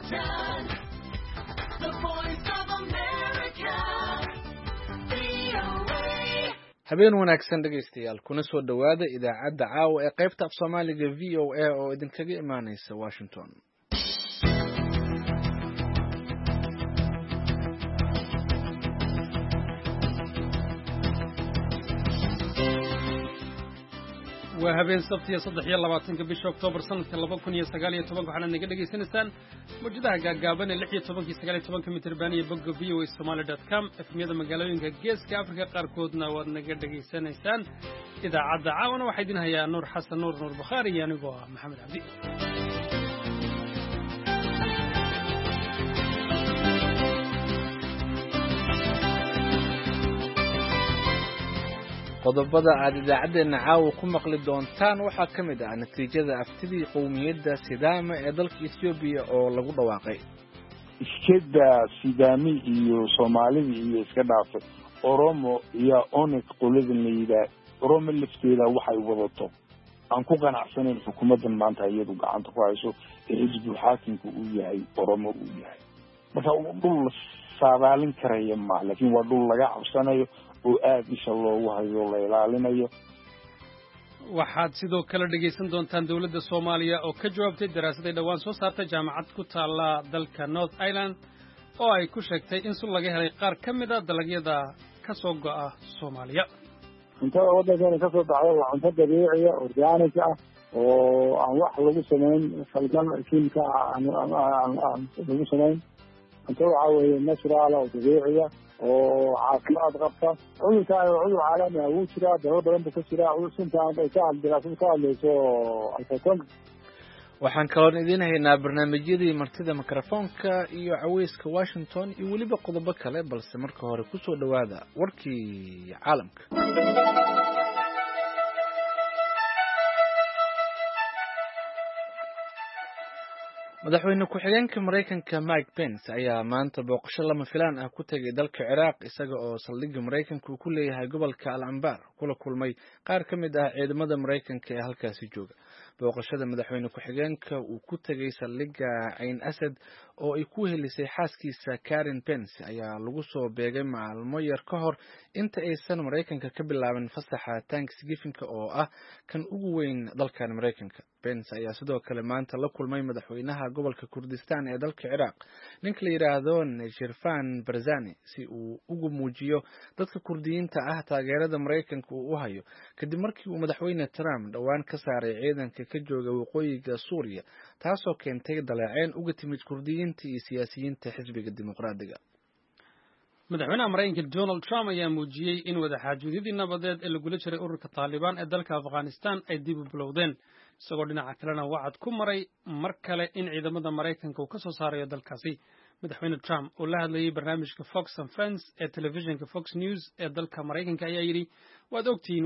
Washington, the voice of America, VOA. habeen wanaagsan dhegaystayaal kuna soo dhowaada idaacadda caawa ee qaybta af soomaaliga VOA oo idinkaga imaanaysa Washington. waa habeen sabtiya 23 bisha Oktoobar sanadka 2019 waxaana naga dhageysanaysaan mujadaha gaagaaban ee 16 mitir baan iyo bogga voasomali.com efmiyada magaalooyinka geeska Afrika qaarkoodna waad naga dhageysanaysaan idaacadda caawana waxaa idin hayaa Nuur Xasan Nuur Bukhari iyo anigoo ah Maxamed Cabdi qodobada aad idaacadeena caawa ku maqli doontaan waxaa ka mid ah natiijada aftidii qowmiyadda Sidaama ee dalka Itoobiya oo lagu dhawaaqay. iskeda Sidaami iyo Soomaalida iyo iska dhaafay Oromo iyo Onet qolada leeyda Oromo lafteeda waxay wadato aan ku qanacsanayn xukuumaddan maanta iyadu gacanta ku hayso ee xisbiga xaakimku uu yahay Oromo uu yahay marka uu dhul saadaalin karaya ma laakiin waa dhul laga cabsanayo oo aad isha loogu hayo la ilaalinayo. waxaad sidoo kale dhageysan doontaan dawladda Soomaaliya oo ka jawaabtay daraasad ay dhawaan soo saartay jaamacad ku taala dalka North Island oo ay ku sheegtay in sul laga helay qaar ka mid ah dalagyada ka soo go'a Soomaaliya. Cuntada waddanka ka soo baxday waa cunto dabiici ah organic ah oo aan wax lagu sameyn falgal kiimika aan lagu sameyn cunto waxa weeye natural oo dabiici ah oo caafimaad qabta cudurkaan cudur caalami ah wuu jiraa dawlad badan buu ka jiraa cudurkaan ay ka daraasad ka hadlayso alfaton. waxaan kaloo idin haynaa barnaamijyadii martida mikrofoonka iyo caweyska Washington iyo weliba qodobo kale balse marka hore ku soo dhawaada warkii caalamka. madaxweyne ku-xigeenka Mareykanka Mike Pence ayaa maanta booqasho lama filaan ah ku tagay dalka Ciraaq isaga oo saldhigga Mareykanka uu ku leeyahay gobolka Al-Anbar kula kulmay qaar ka mid ah ciidamada Mareykanka ee halkaasi jooga. booqashada madaxweyne ku-xigeenka uu ku tagay saldhigga Ain Asad oo ay ku helisay xaaskiisa Karen Pence ayaa lagu soo beegay maalmo yar ka hor inta aysan Mareykanka ka bilaabin fasaxa Thanksgiving oo ah kan ugu weyn dalkan Mareykanka. Pence ayaa sidoo kale maanta la kulmay madaxweynaha gobolka Kurdistan ee dalka Ciraaq ninka la yiraahdo Shirfan Barzani si uu ugu muujiyo dadka Kurdiyiinta ah taageerada Mareykanka uu u hayo kadib markii uu madaxweyne Trump dhawaan ka saaray ciidanka ka jooga waqooyiga Suuriya taasoo keentay dalaaceen uga timid Kurdiyiinta iyo siyaasiyiinta xisbiga dimuqraadiga. madaxweynaha Mareykanka Donald Trump ayaa muujiyay in wadaxaajoodidii nabadeed ee lagula jiray ururka Taliban ee dalka Afghanistan ay dib u bilowdeen isagoo dhinaca kalena wacad ku maray mar kale in ciidamada Mareykanka uu ka soo saarayo dalkaasi. madaxweyne Trump oo la hadlayay barnaamijka Fox and Friends ee telefishinka Fox News ee dalka Mareykanka ayaa yidhi waad ogtihiin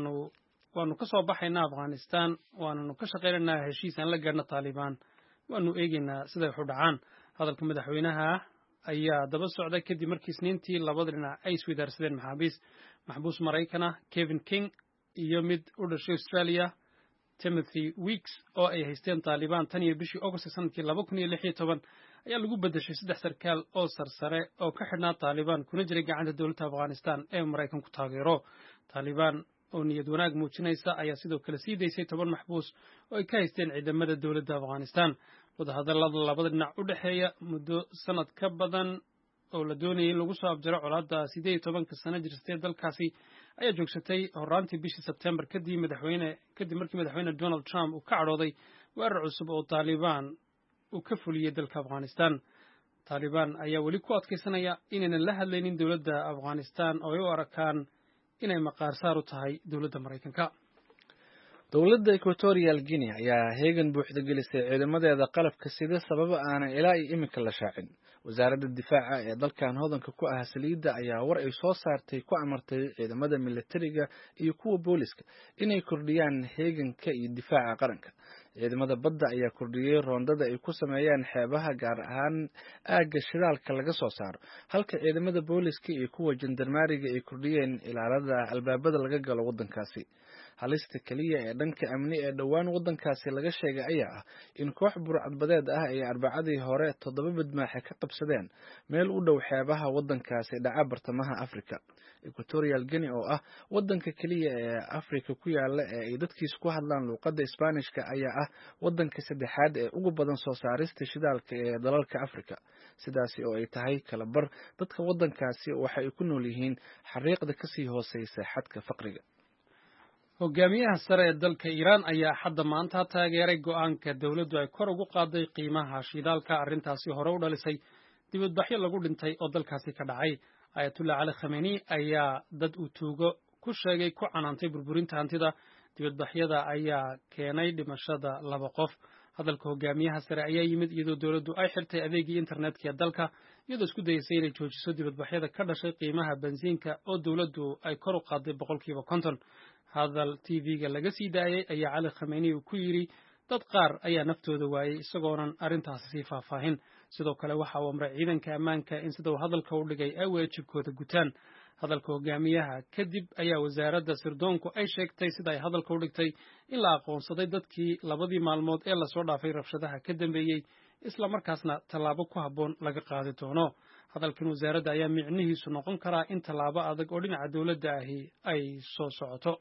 waanu ka soo baxaynaa Afghanistan waanu ka shaqaynaynaa heshiis aan la gaarno Taliban waanu eegaynaa sida wax u dhacaan. hadalka madaxweynaha ayaa daba socday kadib markii Isniintii labada dhinac ay isweydaarsadeen maxbuus Mareykan Kevin King iyo mid u dhashay Australia Timothy Weeks oo ay haysteen Taliban tan iyo bishii August sanadkii 2016 ayaa lagu bedeshay 3 sarkaal oo sarsare oo ka xidhnaa Taliban kuna jiray gacanta dawladda Afghanistan ee Mareykanku taageero. Taliban oo niyad wanaag muujinaysa ayaa sidoo kale sii daysay 10 maxbuus oo ay ka haysteen ciidamada dawladda Afghanistan. wadahadallada labada dhinac u dhaxeeya muddo sanad ka badan oo la doonayay in lagu soo abjaro colaadda 18 sano jirtay dalkaasi ayaa joogsatay horaantii bishii September kadib markii madaxweyne Donald Trump uu ka cadhooday weerar cusub oo Taliban uu ka fuliyay dalka Afghanistan. Taliban ayaa weli ku adkeysanaya inaynan la hadlaynin dawladda Afghanistan oo ay u arkaan inay maqaar saar u tahay dawladda Mareykanka. dowladda Equatorial Guinea ayaa heegan buuxda gelisay ciidamadeeda qalabka sida sababa aanan ilaa iyo imika la shaacin. wasaaradda difaaca ee dalkan hodanka ku ah saliidda ayaa war ay soo saartay ku amartay ciidamada militariga iyo kuwa booliska inay kordhiyaan heeganka iyo difaaca qaranka. ciidamada badda ayaa kordhiyay roondada ay ku sameeyaan xeebaha gaar ahaan aagga shidaalka laga soo saaro halka ciidamada booliska iyo kuwa jandarmaariga ay kordhiyeen ilaalada albaabada laga galo waddankaasi. halista keliya ee dhanka amni ee dhowaan waddankaasi laga sheegay ayaa ah in koox burcadbadeed ah ay arbacadii hore 7 badmaaxe ka qabsadeen meel u dhow xeebaha waddankaasi dhaca bartamaha Afrika. Equatorial Guinea oo ah waddanka keliya ee Afrika ku yaala ee ay dadkiisu ku hadlaan luqadda Isbaanishka ayaa ah waddanka saddexaad ee ugu badan soo saarista shidaalka ee dalalka Afrika. Sidaasi oo ay tahay kala bar dadka waddankaasi waxa ay ku nool yihiin xariiqda ka sii hooseysa xadka faqriga. hogaamiyaha sare ee dalka Iiraan ayaa hadda maanta taageeray go'aanka dawladdu ay kor ugu qaaday qiimaha shidaalka. Arrintaasi hore u dhalisay dibadbaxyo lagu dhintay oo dalkaasi ka dhacay. Ayatollah Ali Khamenei ayaa dad uu tuugo ku sheegay ku canaantay burburinta hantida. Dibadbaxyada ayaa keenay dhimashada 2 qof. hadalka hogaamiyaha sare ayaa yimid iyadoo dawladdu ay xirtay adeegii internetka ee dalka iyadoo isku dayaysay inay joojiso dibadbaxyada ka dhashay qiimaha bensiinka oo dawladdu ay kor u qaaday 50%. hadal TV-ga laga sii daayay ayaa Ali Khamenei ku yiri dad qaar ayaa naftooda waayay isagoonan arrintaasi sii faahfaahin. sidoo kale waxa uu amray ciidanka ammaanka in sida uu hadalka u dhigay ay waajibkooda gutaan. hadalka hogaamiyaha kadib ayaa wasaaradda sirdoonku ay sheegtay sida ay hadalka u dhigtay in la aqoonsaday dadkii 2 maalmood ee la soo dhaafay rabshadaha ka dambeeyay isla markaasna tallaabo ku habboon laga qaadi doono. hadalkan wasaaradda ayaa micnihiisu noqon karaa in tallaabo adag oo dhinaca dawladda ahi ay soo socoto.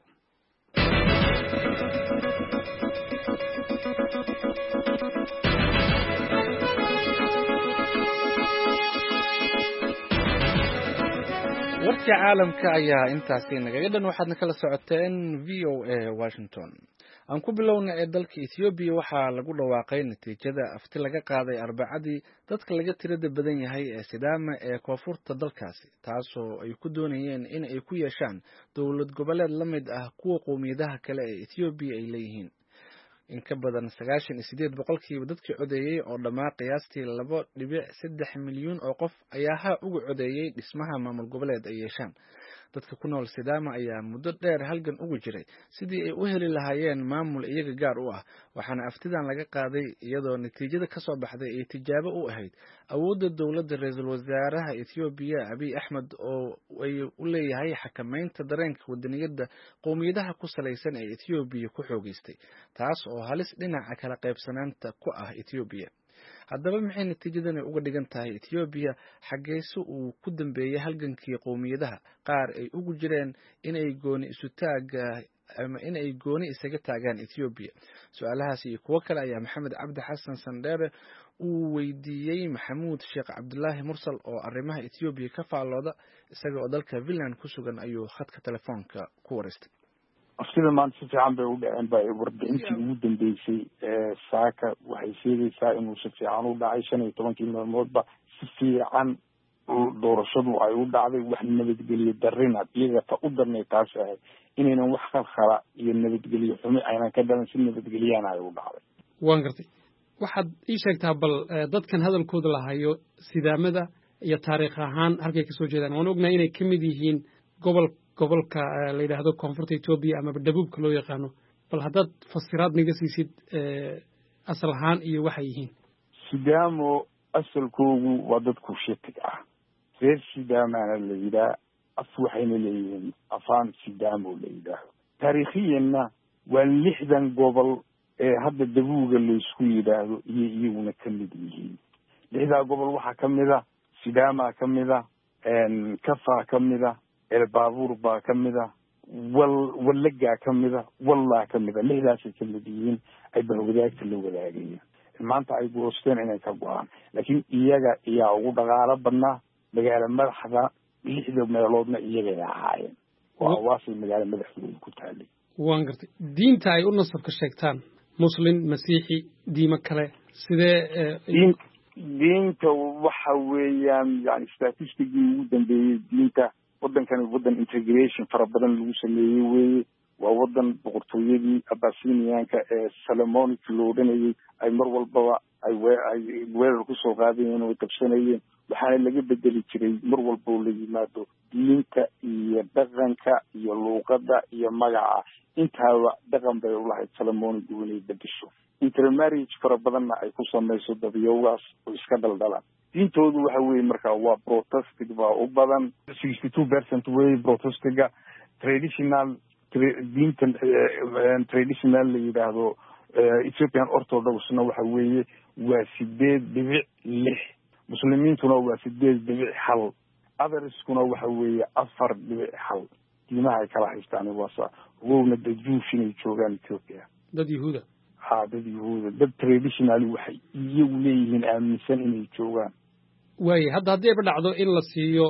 warka caalamka ayaa intaasi nagaga dhan waxaadna kala socoteen VOA Washington. aan ku bilownay ee dalka Ethiopia waxaa lagu dhawaaqay natiijada afti laga qaaday arbacadii dadka laga tirada badan yahay ee Sidaama ee koonfurta dalkaasi taasoo ay ku doonayeen in ay ku yeeshaan dowlad goboleed la mid ah kuwa qowmiyadaha kale ee Ethiopia ay leeyihiin. in ka badan 98% dadkii codeeyay oo dhamaa qiyaastii 2.3 milyan oo qof ayaa ugu codeeyay dhismaha maamul goboleed ay yeeshaan. dadka ku nool Sidaama ayaa muddo dheer halgan ugu jiray sidii ay u heli lahaayeen maamul iyaga gaar u ah, waxaana aftidan laga qaaday iyadoo natiijada ka soo baxday ay tijaabo u ahayd awoodda dowladda ra'iisul wasaaraha Ethiopia Abiy Ahmed oo ay u leeyahay xakameynta dareenka wadaniyadda qowmiyadaha ku saleysan ee Ethiopia ku xoogeystay, taas oo halis dhinaca kala qaybsanaanta ku ah Ethiopia. haddaba maxay natiijadani uga dhigan tahay Ethiopia xageesu uu ku dambeeyay halgankii qowmiyadaha qaar ay ugu jireen inay gooni isaga taagaan Ethiopia? su'aalahaas iyo kuwo kale ayaa Maxamed Cabdi Xasan Sandere uu weydiiyey Maxamuud Sheekh Cabdullaahi Mursal oo arrimaha Ethiopia ka faalooda isaga oo dalka Finland ku sugan ayuu khadka telefoonka ku wareystay. sida maanta si fiican bay u dhaceen ba warbixintii ugu dambeysay saaka waxay sheegaysaa inuu si fiican u dhacay 15 maalmoodba si fiican doorashadu ay u dhacday wax nabadgelyo darrina iyaga ta u darnay taas ahay inaynan wax khalkhala iyo nabadgelyo xumi aynan ka dhalan si nabadgelyana ay u dhacday. waan gartay waxaad ii sheegtaa bal dadkan hadalkooda lahayo Sidaamada iyo taariikh ahaan halkay ka soo jeedaan. waan ognahay inay ka mid yihiin gobolka la yiraahdo koonfurta Ethiopia ama dabuubka loo yaqaano, bal haddaad fasiraad naga siisid asal ahaan iyo waxay yihiin. Sidaamo asalkoogu waa dad Kuushetig ah, reer Sidaamana la yidhaah, af waxayna leeyihiin afaan Sidaamo la yidhaah. taariikhiyanna waa 60 gobol ee hadda dabuuga la isku yidhaahdo iyo iyaguna ka mid yihiin. 60 gobol waxaa ka mid ah Sidaama ka mid ah, Kafa ka mid ah, Elbaabuur baa ka mid ah, Wallagaa ka mid ah, Wallaa ka mid ah. 6daasay ka mid yihiin ay bahwadaagta la wadaagayeen. maanta ay goosteen inay ka go'aan, laakiin iyaga ayaa ugu dhaqaalo badnaa. magaalo madaxda 6 meeloodna iyagay ahaayeen. waasay magaalo madaxdooda ku taalay. waan gartay diinta ay u nasabka sheegtaan muslim masiixi diimo kale sidee diinta waxa weeyaan yani statisticii ugu dambeeyay diinta waddankan waddan integration fara badan lagu sameeyey weeye. waa waddan boqortooyadii Abyssinianka ee Solomonic loo dhanayay ay mar walbaba ay weerar ku soo qaadayeen oo qabsanayeen. waxaana laga bedeli jiray mar walba oo la yimaado diinta iyo dhaqanka iyo luuqadda iyo magaca. intaaba dhaqan bay u lahayd Solomonic inay bedesho. intermarriage fara badanna ay ku samayso dabyowgaas oo iska daldalaan. diintoodu waxa weeye markaa waa Protestant baa u badan 62% way Protestiga. traditional diintan traditional la yidhaahdo Ethiopian Orthodoxna waxa weeye waa 8.6, muslimiintuna waa 8.1, otherskuna waxa weeye 4.1. diimaha ay kala haystaan waa ogowna dad Jewish inay joogaan Ethiopia, dad Yahuuda. dad Yahuuda, dad traditionally waxay iyagu leeyihiin aaminsan inay joogaan. waaye haddii ay dhacdo in la siiyo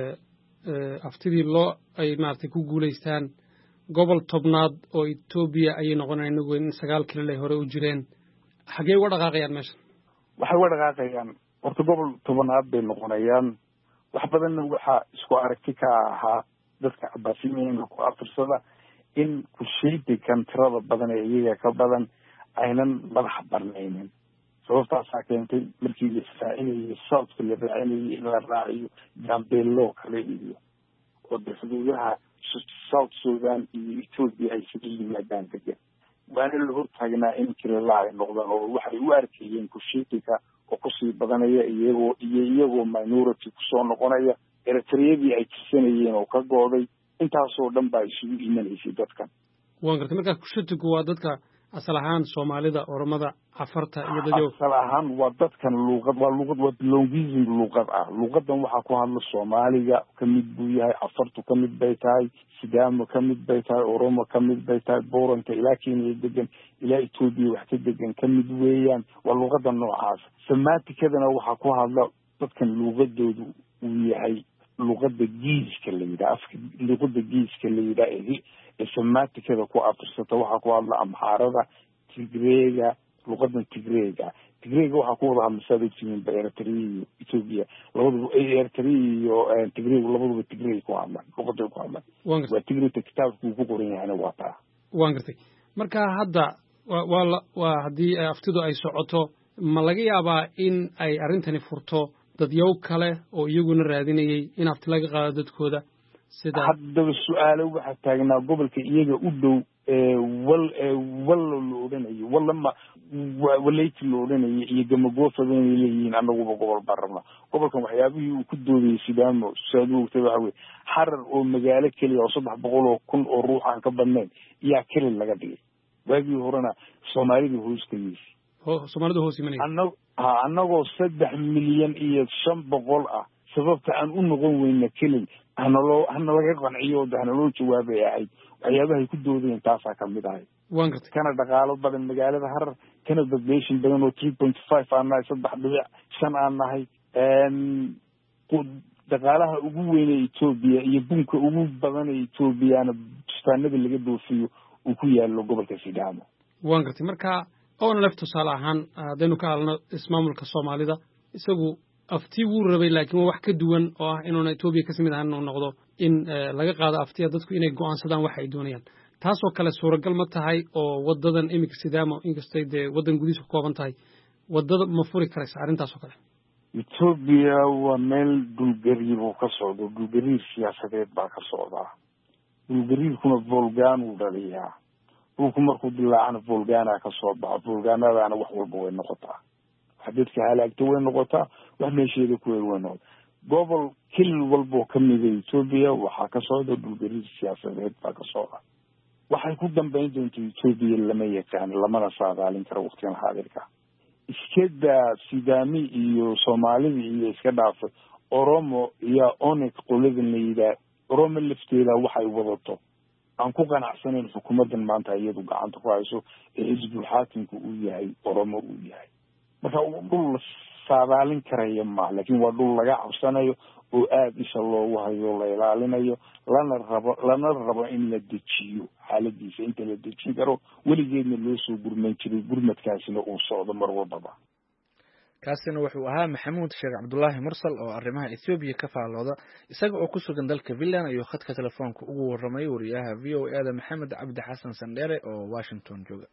aftidii loo ay maartay ku guuleystaan gobol tobnaad oo Ethiopia ay noqonayaan inagu in 9 kiiloomitir hore u jireen, xagee uga dhaqaaqayaan meesha? waxay uga dhaqaaqayaan horta gobol tobnaad bay noqonayaan. wax badanna waxaa isku aragti ka ahaa dadka Cabaasiyiinka ku afirsada in kusheyti kantarada badan ee iyaga ka badan aynan madax barnaynin. sababtaasaa keentay markii la israacinayay southka la raacinayay in la raaciyo Gambelo kale iyo oo xuduudaha South Sudan iyo Ethiopia ay isaga yimaadaan degan. waana la hortaagnaa in Kirila ay noqdaan oo waxay u arkayeen kusheytika oo kusii badanaya iyagoo minority kusoo noqonaya. Eritreadii ay tirsanayeen oo ka gooday intaasoo dhan baa isugu imanaysay dadkan. waan gartay markaa kusheytiku waa dadka asal ahaan Soomaalida, Oromada, Cafarta iyo dadyo asal ahaan waa dadkan waa belongism luqad ah. luqadan waxaa ku hadla Soomaaliga ka mid buu yahay, Cafartu ka mid bay tahay, Sidaamo ka mid bay tahay, Oromo ka mid bay tahay, Booranta ilaa Kenya degan ilaa Ethiopia wax ka degan ka mid weeyaan. waa luqadan noocaas. Samatikadana waxaa ku hadla dadkan luqadoodu uu yahay luqada Giiska la yidhaha, afka luqada Giiska la yidhaha ee samatikada ku afirsata waxaa ku hadla Amxaarada, Tigreega, luqadan Tigreega waxaa ku wada hadla saadaysiin Eritrea iyo Ethiopia labaduba Eritrea iyo Tigreega labaduba Tigreeg ku hadlaan, luqaday ku hadlaan. waa Tigreega kitaabku ku qoran yahayna waa taa. waan gartay marka hadda waa haddii aftidu ay socoto ma laga yaabaa in ay arrintani furto dadyow kale oo iyaguna raadinayay in afti laga qaado dadkooda sida haddaba su-aalo waxaa taagnaa gobolka iyaga u dhow walla la odhanayo walayti la odhanayo iyo Gamagoofadan ay leeyihiin annaguba gobol baan rabnaa. gobolkan waxyaabihii uu ku doodayay Sidaamo saad ogtay waxa weye Harar oo magaalo keliya oo 300,000 oo ruux aan ka badnayn yaa keli laga dhigay. waagii horena Soomaalida hoos ka yihiin Soomaalida hoos imanayay annagoo 3,500,000 ah. sababta aan u noqon weyna kelin hana laga qanciyo hana loo jawaabay ahayd waxyaabahay ku doodeen taasaa ka mid ahay. waan gartay kana dhaqaalo badan magaalada Harar, kana population badan oo 3.5 aan nahay, 3.5 aan nahay. dhaqaalaha ugu weyn ee Ethiopia iyo bunka ugu badan ee Ethiopiana bustaanada laga doofiyo uu ku yaalo gobolka Sidaamo. waan gartay marka oona laf tusaale ahaan haddaynu ka hadalno ismaamulka Soomaalida isagu afti wuu rabay laakiin waa wax ka duwan oo ah inuuna Ethiopia ka samid ahaan noqdo in laga qaado aftiya dadku inay go'aansadaan wax ay doonayaan. taasoo kale suuragal ma tahay oo wadadan imika Sidaamo inkastay dee wadan gudihiisa ku kooban tahay wadada ma furi karaysa arrintaasoo kale? Ethiopia waa meel dhulgariir oo ka socdo, dhulgariir siyaasadeed baa ka socdaa. dhulgariirkuna volcano uu dhaliyaa. dhulku markuu dilaacana volcano ka soo baxa, volcanadana wax walba way noqotaa. dadka halaagta way noqotaa, wax meesheeda ku way noqotaa. gobol kil walbo ka mid ah Ethiopia waxaa ka socda dhulgariir siyaasadeed baa ka socda. waxay ku dambeyn doontaa Ethiopia lama yaqaan, lamana saadaalin karo waqtigan xaadirka. iskada Sidaami iyo Soomaalida iyo iska dhaafay Oromo iyo Onik qoladan la yidhaah. Oromo lafteeda waxay wadato aan ku qanacsanayn xukuumadan maanta iyadu gacanta ku hayso ee xisbul xaakimku uu yahay Oromo uu yahay. marka dhul la saadaalin karaya ma, laakiin waa dhul laga cabsanayo oo aad isha loogu hayo, la ilaalinayo, lana rabo in la dejiyo xaaladiisa inta la dejin karo. weligeedna loo soo gurman jiray, gurmadkaasina uu socdo mar walbaba. kaasina wuxuu ahaa Maxamuud Sheekh Cabdullaahi Mursal oo arrimaha Ethiopia ka faalooda isaga oo ku sugan dalka Finland ayuu khadka telefoonka ugu warramay wariyaha VOA da Maxamed Cabdi Xasan Sandheere oo Washington jooga.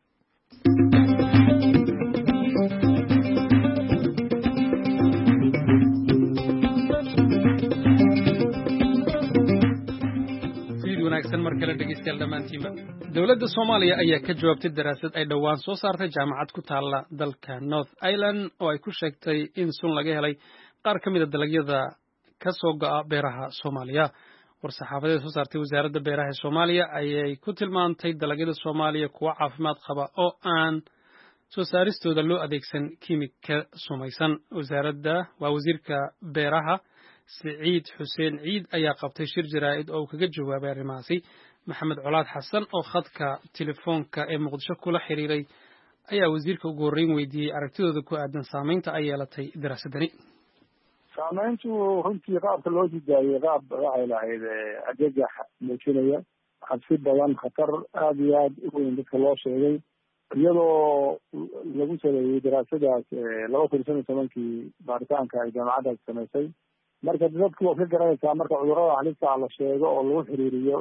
markale dhegeystayaal dhamaantiinba dowladda Soomaaliya ayaa ka jawaabtay daraasad ay dhowaan soo saartay jaamacad ku taala dalka North Island oo ay ku sheegtay in sun laga helay qaar ka mid ah dalagyada ka soo go'a beeraha Soomaaliya. war-saxaafadeed soo saartay wasaaradda beeraha ee Soomaaliya ayay ku tilmaantay dalagyada Soomaaliya kuwa caafimaad qaba oo aan soo saaristooda loo adeegsan kiimika sumaysan. waa wasiirka beeraha Siciid Xuseen Ciid ayaa qabtay shir jaraa'id oo kaga jawaabay arrimahaasi. Maxamed Colaad Xasan oo khadka telefoonka ee Muqdisho kula xiriiray ayaa wasiirka ugu horreyn weydiiyey aragtidooda ku aadan saamaynta ay yeelatay daraasadani. saamayntu runtii qaabka loo sidaayey qaab waxay lahayd adeegax muujinaya cabsi badan khatar aada iyo aada u weyn dadka loo sheegay iyadoo lagu sameeyey daraasadaas 2015 baaritaanka ay jaamacaddaas samaysay. marka dadku waa ka garanaysaa marka cudurrada halista la sheego oo lagu xiriiriyo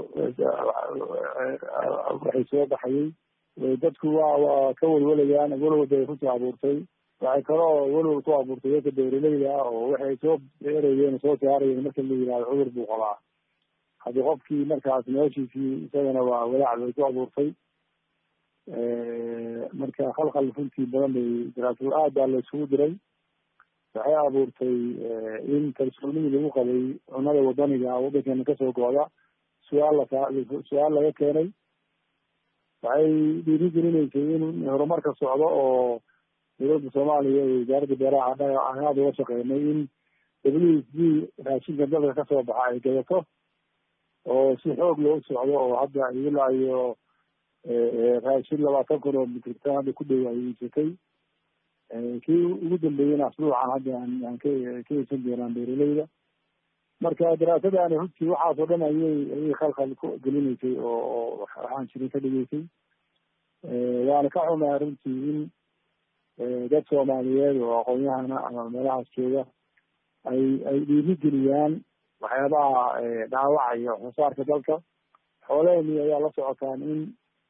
waxay soo baxayay dadku waa ka welwalayaan welwalba ay kusoo abuurtay. waxay kaloo welwal ku abuurtay dadka beeraleyda ah oo waxay soo beerayeen soo saarayeen marka la yidhahdo cudur buu qabaa. haddii qofkii markaas noloshiisii isagana waa walaac bay ku abuurtay. marka khalkhal runtii badan bay daraasado aad baa la isugu diray. waxay abuurtay in kalsoonidii lagu qabay cunnada wadaniga waddankeena kasoo go'da su-aal laga keenay. waxay dhiirigelinaysay in horumarka socdo oo dowladda Soomaaliya iyo wasaaradda beeraha aan aada uga shaqeynay in WFP raashinka dalka kasoo baxa ay gadato oo si xoog loo socdo oo hadda ilaa iyo raashin 20 kun oo mitirtan hadda ku dhow ay iibsatay. kii ugu dambeeyeyna asbuucan hadda aan ka iibsan doonaan beeraleyda. marka daraasadani runtii waxaasoo dhan ayay khalkhal ku gelinaysay oo waxaan jirin ka dhigaysay. waana ka xumaa runtii in dad Soomaaliyeed oo aqoon-yahana ama meelahaas jooga ay dhiirigeliyaan waxyaabaha dhaawacaya waxsoosaarka dalka. xoolaheenii ayaa la socotaan in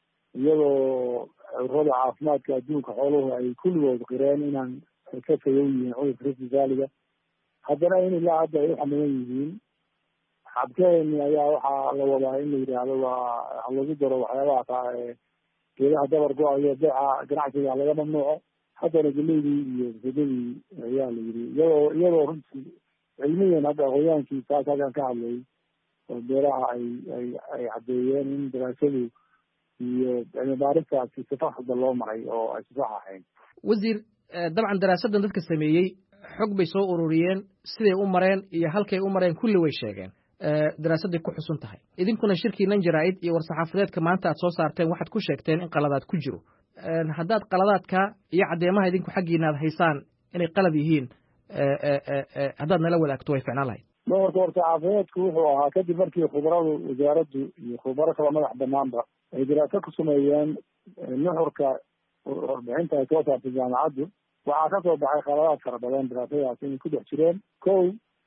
iyadoo cudurrada caafimaadka adduunka xooluhu ay kulligood qireen inaan ka fayow yihiin cudurka Rift Valley-ga, haddana in ilaa hadda ay u xamilan yihiin. xabkeeni ayaa waxaa la wadaa in la yidhaahdo waa lagu daro waxyaabaha geedaha dabar go-ayo beeca ganacsiga laga mamnuuco. haddana geleydii iyo sadadii ayaa la yidhi iyadoo runtii cilmiyan hadda aqoonyaankii taas halkan ka hadlayay oo beeraha ay caddeeyeen in daraasadu iyo cilmibaarintaasi sifa hadda loo maray oo ay sifax ahayn. wasiir dabcan daraasadan dadka sameeyey xog bay soo ururiyeen siday u mareen iyo halkay u mareen kulli way sheegeen. daraasaday ku xusun tahay idinkuna shirkiinan jaraa'id iyo war-saxaafadeedka maanta aad soo saarteen waxaad ku sheegteen in qaladaad ku jiro. haddaad qaladaadka iyo caddeemaha idinku xaggiina aad haysaan inay qalad yihiin haddaad nala wadaagto way ficnaan lahayd. war-saxaafadeedku wuxuu ahaa kadib markii khubaradu wasaaraddu iyo khubaro kala madax banaanba ay daraasad ku sameeyeen nuxurka warbixinta ay soo saartay jaamacaddu. waxaa kasoo baxay qaladaad fara badan daraasadaas inay ku dhex jireen. kow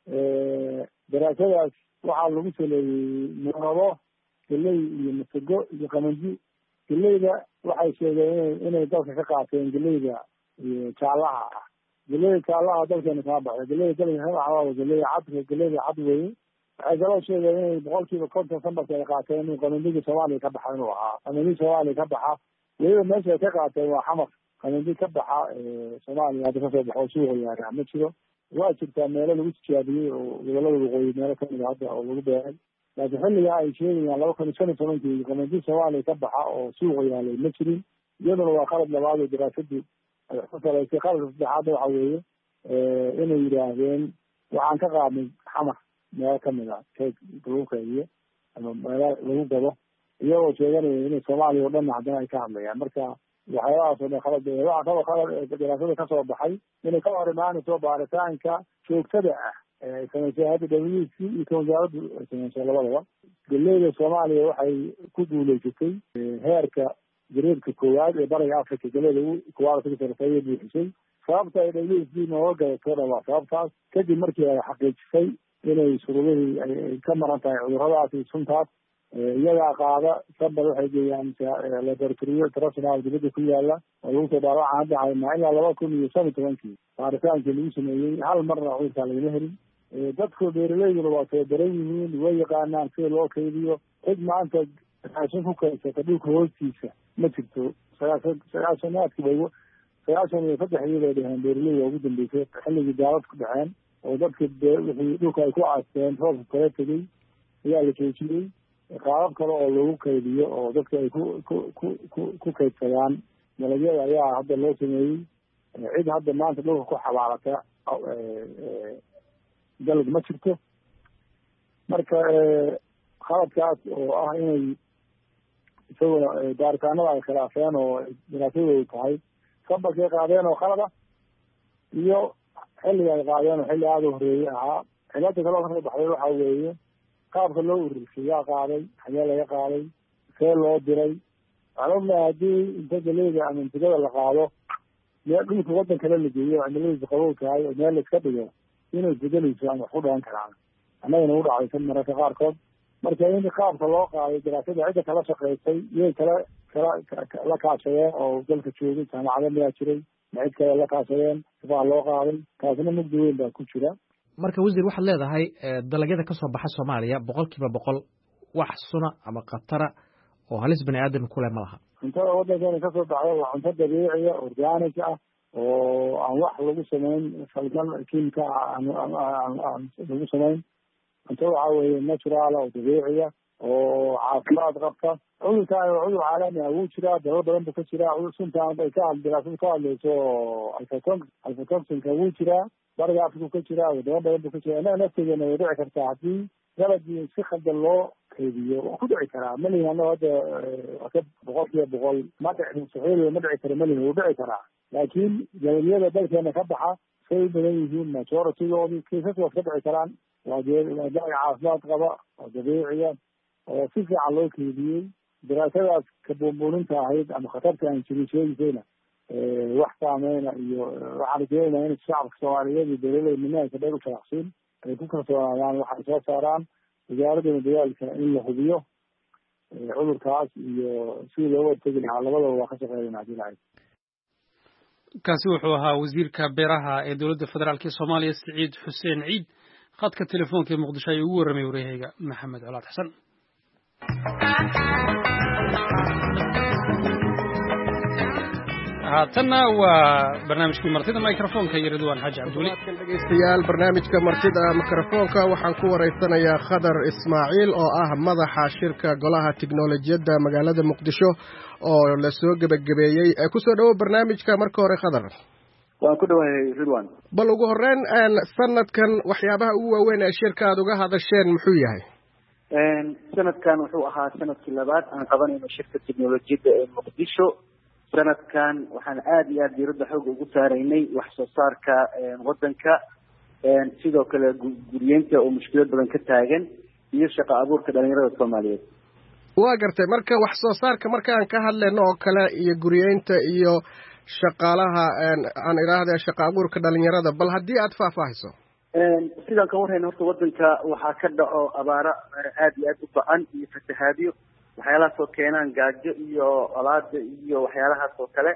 daraasadaas waxaa lagu saleeyey muunado geley iyo masago iyo qamanji. geleyda waxay sheegeen inay dalka ka qaateen geleyda jaalaha ah. geleyda jaalaha dalkeena kama baxda. geleyda dalka ka baxda geleyda cadka geleyda cad weye. waxay kaloo sheegeen inay 50% sanadka ay qaateen in qamandiga Soomaaliya ka baxa inuu ahaa. qamandiga Soomaaliya ka baxa weliba meesha ay ka qaateen waa xamar. qamandiga ka baxa Soomaaliya hadda kasoo baxo suuqa yaara ma jiro. waa jirtaa meelo lagu tijaabiyey oo gobolada waqooyi meelo kamid hadda oo lagu beeray. laakiin xilligaa ay sheegayaan 2015 qamandiga Soomaaliya ka baxa oo suuqa yaalay ma jirin. iyaduna waa qalad labaad oo daraasadu ay ku salaysay. qaladka saddexaadna waxa weeye inay yidhaahdeen waxaan ka qaadnay xamar meelo kamid a keeg lagu kaydiyo ama meelo lagu gado iyagoo sheeganaya inay Soomaaliya oo dhan haddana ay ka hadlayaan. marka waxyaabahaas oo dhan qalad waxaa kaloo qalad daraasada kasoo baxay inay ka hor imaanayso baaritaanka joogtada ah ay samaysay hadda WFP iyo ka wasaaraddu ay samaysay labadaba. geleyda Soomaaliya waxay ku guuleysatay heerka gareedka koowaad ee bariga Afrika. geleyda koowaad ka sarreeyay buuxisay. sababta ay WFP nooga gadatona waa sababtaas kadib markii ay xaqiijisay inay shuruudihii ay ka maran tahay cudurradaas iyo suntaas. iyagaa qaada sabab waxay geeyaan laboratoriyo international dibadda ku yaala oo lagu soo dhaawacaan hadda haynaa ilaa 2015 baaritaankii lagu sameeyey hal marna cudurkaa lagama helin. dadku beeraleyduna waa tababaran yihiin way yaqaanaan sida loo kaydiyo. cid maanta raashin ku kaysata dhulka hoostiisa ma jirto. 90-aadkiiba 93 bay dhaheen beeraleyda ugu dambeysay xilligii daalad ku dhaceen oo dadka wixii dhulka ay ku aasteen roobka kala tegey ayaa la joojiyey. qaabab kale oo lagu kaydiyo oo dadka ay ku kaydsadaan dalagyada ayaa hadda loo sameeyey. cid hadda maanta dhulka ku xabaalata dalag ma jirto. marka qaladkaas oo ah inay isaguna baaritaanada ay khilaafeen oo daraasadoodu tahay sabarkay qaadeen oo qalada iyo xilliga ay qaadeen oo xilli aada u horeeyey ahaa. cilada kaloo kasoo baxday waxaa weeye qaabka loo ururiyay yaa qaaday, xagee laga qaaday, see loo diray. waxaan ognahay haddii inta galeyda ama intigada la qaado meel dhulka waddan kale la geeyo oo cimiladiisa qabow tahay oo meel laiska dhigo inay bedelayso ama wax ku dhalan karaan. annagana u dhacday kan mararka qaarkood. marka in qaabka loo qaaday daraasada cidda kala shaqaysay iyay la kaashadeen oo dalka joogay jaamacada miyaa jiray ma cid kale la kaashadeen sifaa loo qaaday. taasina mugdi weyn baa ku jira. marka wasiir waxaad leedahay dalagyada ka soo baxa Soomaaliya 100% wax suna ama khatara oo halis bani aadam ku leh ma laha. cuntada waddankeena ka soo baxda waa cunto dabiiciya organic ah oo aan wax lagu samayn falgal kiimika aan lagu samayn. cunto waxaa weeye natural oo dabiiciya oo caafimaad qabta. cudurkaan waa cudur caalami ah wuu jiraa, dalal badan buu ka jiraa. cudur suntaan ay daraasadu ka hadlayso alfatoxinka wuu jiraa, bariga Afrika ka jiraa, wadamo badan buu ka jiraa. innaga nafteedana way dhici kartaa haddii dalagii si khaldan loo kaydiyo waa ku dhici karaa. malihin annaga hadda 100% ma dhicin saxiil ma dhici karo, malihin wuu dhici karaa. laakiin dalagyada dalkeena ka baxa say badan yihiin majority-goodii kiisas waa ka dhici karaan. waa dalag caafimaad qaba oo dabiiciya oo si fiican loo keydiyey. daraasadaas ka buunbuuninta ahayd ama khatarta aan jirin sheegisayna wax saameyna iyo waxaan keenaynaa in shacabka Soomaaliyeed iyo dawladda nimanka dheer u shaqsiin ay ku kalsoonaadaan waxay soo saaraan wasaaradda dadaalka in la hubiyo cudurkaas iyo si loo hortagi lahaa labadaba waa ka shaqeynaa dilaay. kaasi wuxuu ahaa wasiirka beeraha ee dowladda federaalka Soomaaliya Siciid Xuseen Ciid. khadka telefoonka ee Muqdisho ayuu ugu warramay wareehayga Maxamed Colaad Xasan. haatanna waa barnaamijkii martida mikrofoonka iyo Ridwaan Xaaji Cabduuli. dhegeystayaal barnaamijka martida mikrofoonka waxaan ku wareysanayaa Khadar Ismaaciil oo ah madaxa shirka golaha tiknoolajiyadda magaalada Muqdisho oo la soo gabagabeeyey. ku soo dhawo barnaamijka marka hore Khadar. waan ku dhawahay Ridwaan. bal ugu horreyn sanadkan waxyaabaha ugu waaweyn ee shirka aad uga hadasheen muxuu yahay? sanadkan wuxuu ahaa sanadkii labaad aan qabanayno shirka tiknoolajiyadda ee Muqdisho. sanadkan waxaan aad iyo aad diiradda xoog ugu saaraynay wax soo saarka waddanka, sidoo kale guriyeynta oo mushkilad badan ka taagan iyo shaqo abuurka dhalinyarada Soomaaliyeed. waa gartay. marka wax soo saarka markaan ka hadlayno oo kale iyo guriyeynta iyo shaqaalaha aan idhaahda shaqo abuurka dhalinyarada, bal haddii aad faahfaahiso. sidaan ka warhayna horta waddanka waxaa ka dhaco abaara aad iyo aad u ba-an iyo fatahaadyo, waxyaalahaas oo keenaan gaajo iyo colaada iyo waxyaalahaas oo kale.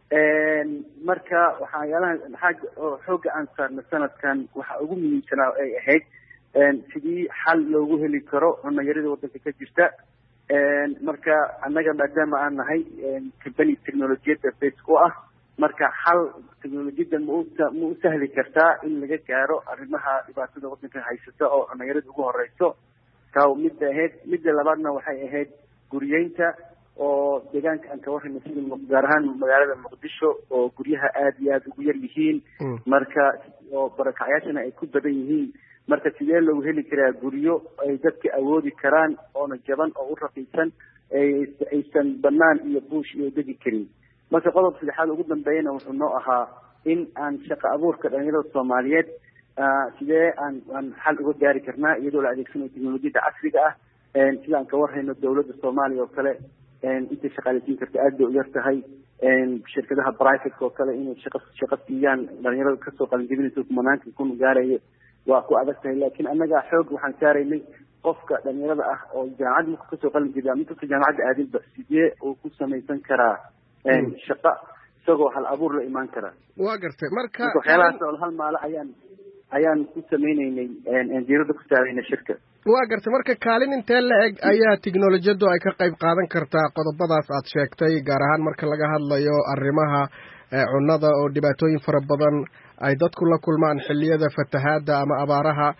marka waxyaalaha xooga aan saarna sanadkan waxa ugu muhiimsanaa ay ahayd sidii xal loogu heli karo cunayarida waddanka ka jirta. marka annaga maadaama aan nahay company technolojiyadda base ku ah, marka xal technolojiyadda ma u sahli kartaa in laga gaaro arrimaha dhibaatada waddanka haysata oo cunayarida ugu horeyso. taa midda ahayd. midda labaadna waxay ahayd guriyeynta oo deegaanka aan ka warrayno sida gaar ahaan magaalada Muqdisho oo guryaha aad iyo aad ugu yar yihiin, marka oo barakacyaashana ay ku badan yihiin. marka sidee loogu heli karaa guryo ay dadka awoodi karaan oona jaban oo u raqiisan aysan banaan iyo buush iyo degi karin. marka qodob saddexaad ugu dambeeyana wuxuu noo ahaa in aan shaqo abuurka dhalinyarada Soomaaliyeed sidee aan xal uga gaari karnaa iyadoo la adeegsanayo teknolojiyadda casriga ah. sidaan ka warhayno dowladda Soomaaliya oo kale inta shaqaaleysiin karta aad bay u yar tahay. shirkadaha private oo kale inay shaqo siiyaan dhalinyarada kasoo qalinjebinaysa kumanaanka kun gaaraya waa ku adag tahay. laakiin annaga xoog waxaan saaraynay qofka dhalinyarada ah oo jaamacad markuu kasoo qalinjebiya ama intuusa jaamacadda aadinba sidee uu ku samaysan karaa shaqo isagoo hal abuur la imaan karaa. waa gartay. marka waxyaalahaas oo hal maalo ayaan ku sameynaynay diiradda ku saarayna shirka. waa gartay. marka kaalin intee la eg ayaa tiknolojiyaddu ay ka qayb qaadan kartaa qodobadaas aad sheegtay, gaar ahaan marka laga hadlayo arrimaha cunnada oo dhibaatooyin fara badan ay dadku la kulmaan xilliyada fatahaadda ama abaaraha,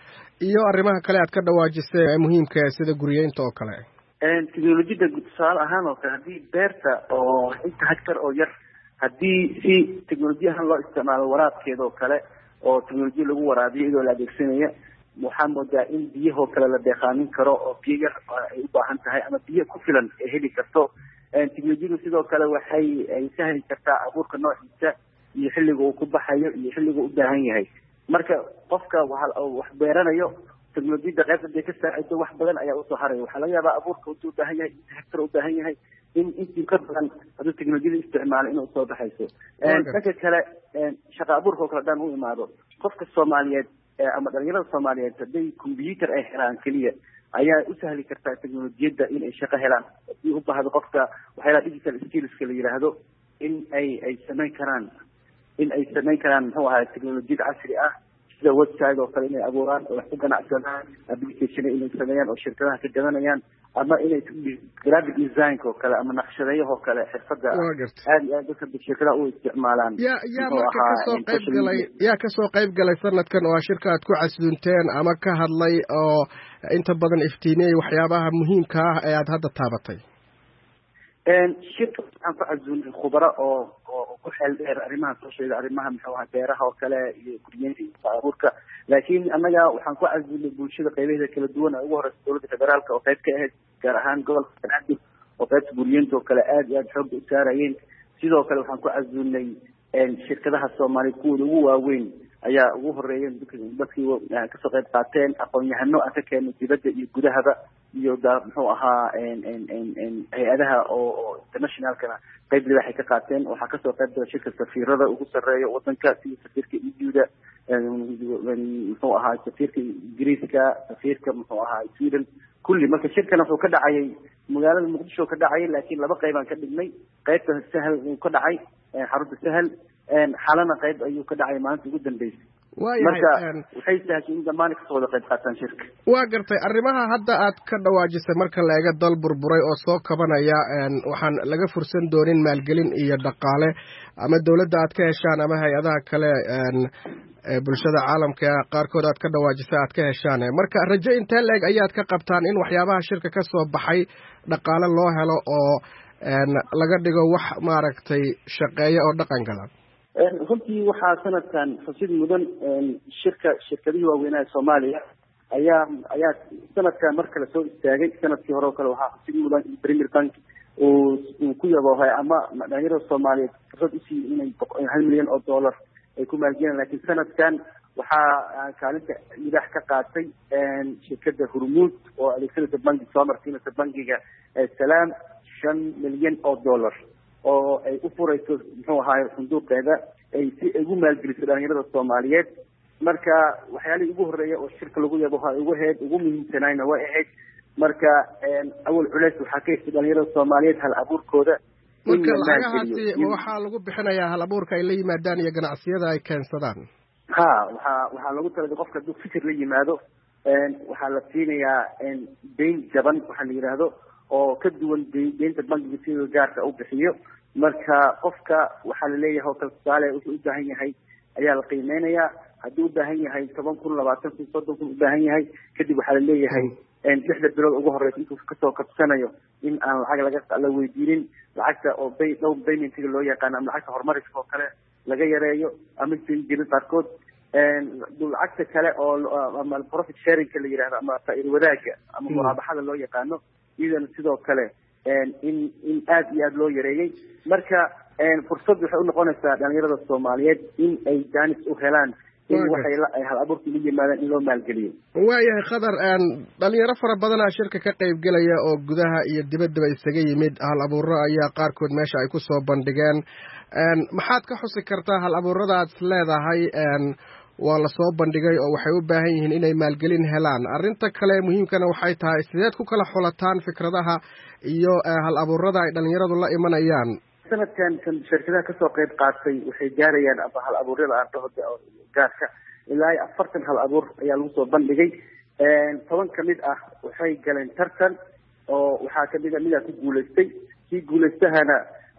iyo arrimaha kale aad ka dhawaajisay ee muhiimka sida guryeynta oo kale teknolojiyada tusaale ahaan oo kale haddii beerta oo inta hektar oo yar haddii si teknolojiyahan loo isticmaalo waraabkeeda oo kale oo teknolojiya lagu waraabiyo iyadoo la adeegsanaya waxaa moodaa in biyahoo kale la deeqaamin karo oo biyo yar ay u baahan tahay ama biyo ku filan ay heli karto teknolojiyadu sidoo kale ay sahli kartaa abuurka noociisa iyo xilliga uu ku baxayo iyo xilliga u baahan yahay marka qofka wax beeranayo teknolojiyada qaybta haday ka saacido wax badan ayaa usoo haraya waxaa laga yaabaa abuurka intuu ubaahan yahay inta hektar ubaahan yahay in intii ka badan hadduu teknolojiyada isticmaalo inay usoo baxayso dhanka kale shaqa abuurka oo kale hadaan u imaado qofka soomaaliyeed ama dhalinyarada soomaaliyeed hadday combyuter ay helaan keliya ayaa u sahli kartaa teknolojiyada in ay shaqo helaan hadii u baahdo qofka waxyaalaha digital skillska la yidhaahdo in ay samayn karaan muxuu ahaa teknolojiyad casri ah sida website oo kale inay abuuraan oo wax ku ganacsadaan application inay sameeyaan oo shirkadaha ka gadanayaan ama inay graphic design oo kale ama naqshadeeyaha oo kale xirfada aad iyo aad dadka shirkadaha u isticmaalaan yaa marka kasoo qayb galay sanadkan oo shirka aad ku casdunteen ama ka hadlay oo inta badan iftiiniyay waxyaabaha muhiimka ah ee aad hadda taabatay shirka waxaan ku casuunay khubaro oo ku xeel dheer arrimaha soo sheegay arrimaha muxuu ahaa beeraha oo kale iyo guryeynta iyo abuurka laakiin annaga waxaan ku casuunay bulshada qaybaheeda kala duwan ugu horeysa dowladda federaalka oo qayb ka ahayd gaar ahaan gobolka banaadir oo qaybta guryeynta oo kale aad iyo aad xoogga u saarayeen sidoo kale waxaan ku casuunay shirkadaha soomaaliya kuwooda ugu waaweyn ayaa ugu horeeyeen dadkii kasoo qayb qaateen aqoon-yahano aan ka keenay dibadda iyo gudahaba iyo muxuu ahaa hay-adaha oo internationalkana qayb libaaxay ka qaateen waxaa kasoo qayb gala shirka safiirada ugu sarreeya wadanka sida safiirka EU-da muxuu ahaa safiirka ingiriiska safiirka muxuu ahaa Sweden kulli marka shirkana wuxuu ka dhacayay magaalada muqdisho ka dhacay laakiin laba qaybaan ka dhignay qaybta sahal uu ka dhacay xarunta sahal xalana qayb ayuu ka dhacay maalinta ugu dambeysay marka waxay sahashay in dhammaan kasoo wada qayb qaataan shirka waa gartay arrimaha hadda aad ka dhawaajisay marka la eega dal burburay oo soo kabanaya waxaan laga fursan doonin maalgelin iyo dhaqaale ama dawladda aad ka heshaan ama hay-adaha kale bulshada caalamka qaarkood aad ka dhawaajisay aad ka heshaan marka rajo intee la-eg ayaad ka qabtaan in waxyaabaha shirka ka soo baxay dhaqaale loo helo oo laga dhigo wax maaragtay shaqeeya oo dhaqan gala runtii waxaa sanadkan xusid mudan shirkadihii waaweynaha soomaaliya ayaa sanadkan mar kale soo istaagay sanadkii hore oo kale waxaa xusid mudan in premier bank uu ku yaboohay ama dhalinyarada soomaaliyeed fursad usiiyey inay $1 milyan ay ku maalgeliyaan laakiin sanadkan waxaa kaalinta libaax ka qaatay shirkada hormuud oo adeegsanaysa banki soo marsiinaysa bankiga salaam $5 milyan oo ay u furayso muxuu ahaay sanduuqeeda ay si ugu maalgeliso dhalinyarada soomaaliyeed marka waxyaalihii ugu horeeya oo shirka lagu yaboha ugu muhiimsanayna way ahayd marka awal culeys waxaa ka hesay dhalinyarada soomaaliyeed hal abuurkooda marka lacagahaasi waxaa lagu bixinayaa hal abuurka ay la yimaadaan iyo ganacsiyada ay keensadaan waxaa lagu talagalay qofka hadduu fikir la yimaado waxaa la siinayaa dayn jaban waxaa la yidhaahdo oo ka duwan deynta bankiga sidoo gaarka u bixiyo marka qofka waxaa laleeyahay oo kale tusaale wuxuu u baahan yahay ayaa la qiimeynayaa haddii u baahan yahay 10,000 20,000 30,000 u baahan yahay kadib waxaa laleeyahay 6 bilood ugu horeysa intuu kasoo kabsanayo in aan lacag la weydiinin lacagta oo down paymentiga loo yaqaano ama lacagta horumariska oo kale laga yareeyo ama jirin qaarkood lacagta kale oo ama profit sharingka la yidhahdo ama faa'iido wadaaga ama muraabaxada loo yaqaano iyadana sidoo kale in aad iyo aad loo yareeyey marka fursad waxay unoqonaysaa dhalinyarada soomaaliyeed in ay jaanis u helaan in waxay hal abuurka la yimaadaan in loo maalgeliyo waayahay khadar dhalinyaro fara badanaa shirka ka qayb gelaya oo gudaha iyo dibaddaba isaga yimid hal abuuro ayaa qaarkood meesha ay kusoo bandhigeen maxaad ka xusi kartaa hal abuurada aad is leedahay waa lasoo bandhigay oo waxay u baahan yihiin inay maalgelin helaan arrinta kale muhiimkana waxay tahay sideed ku kala xulataan fikradaha iyo hal abuurada ay dhalinyaradu la imanayaan sanadkan shirkadaha kasoo qayb qaatay waxay gaarayaan ama hal abuuryada ardahooda gaarka ilaa 40 hal abuur ayaa lagu soo bandhigay 10 kamid ah waxay galeen tartan oo waxaa kamid a midaa ku guulaystay kii guulaystahana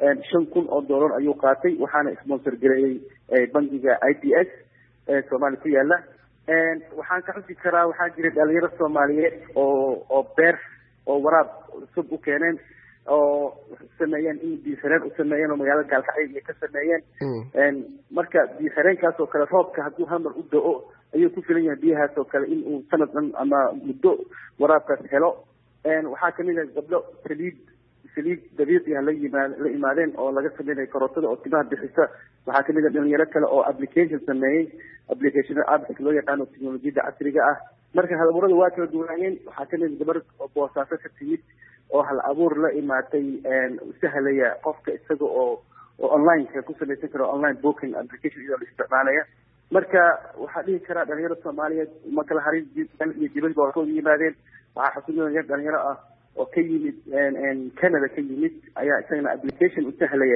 $5,000 ayuu qaatay waxaana sponsor gareeyey bankiga IPS Soomaaliya ku yaala waxaan ka xusi karaa waxaa jira dhalinyaro soomaaliyeed oo beer oo waraab cusub u keeneen oo sameeyeen in biixireen u sameeyeen oo magaalada gaalkacyo ay ka sameeyeen marka biixireenkaas oo kale roobka hadduu hamar u do-o ayuu ku filan yahay biyahaas oo kale in uu sanad dhan ama muddo waraabkaas helo waxaa kamid ah gabdho saliid dabiici ah la imaadeen oo laga sameynayo karootada oo timaha bixisa waxaa kamid ah dhalinyaro kale oo application sameeyey applicationada apps loo yaqaano teknolojiyada casriga ah marka hal abuurada waa kala duwanaayeen waxaa kamid gabar boosaaso ka timid oo hal abuur la imaatay sahlaya qofka isaga oo online-ka ku samaysan karo online booking application iyadoo la isticmaalaya marka waxaa dhihi karaa dhalinyaro soomaaliyeed ma kala harin iyo dibadba waa ka yimaadeen waxaa xusuusinaya dhalinyaro ah oo ka yimid Canada ka yimid ayaa isagana application u sahlaya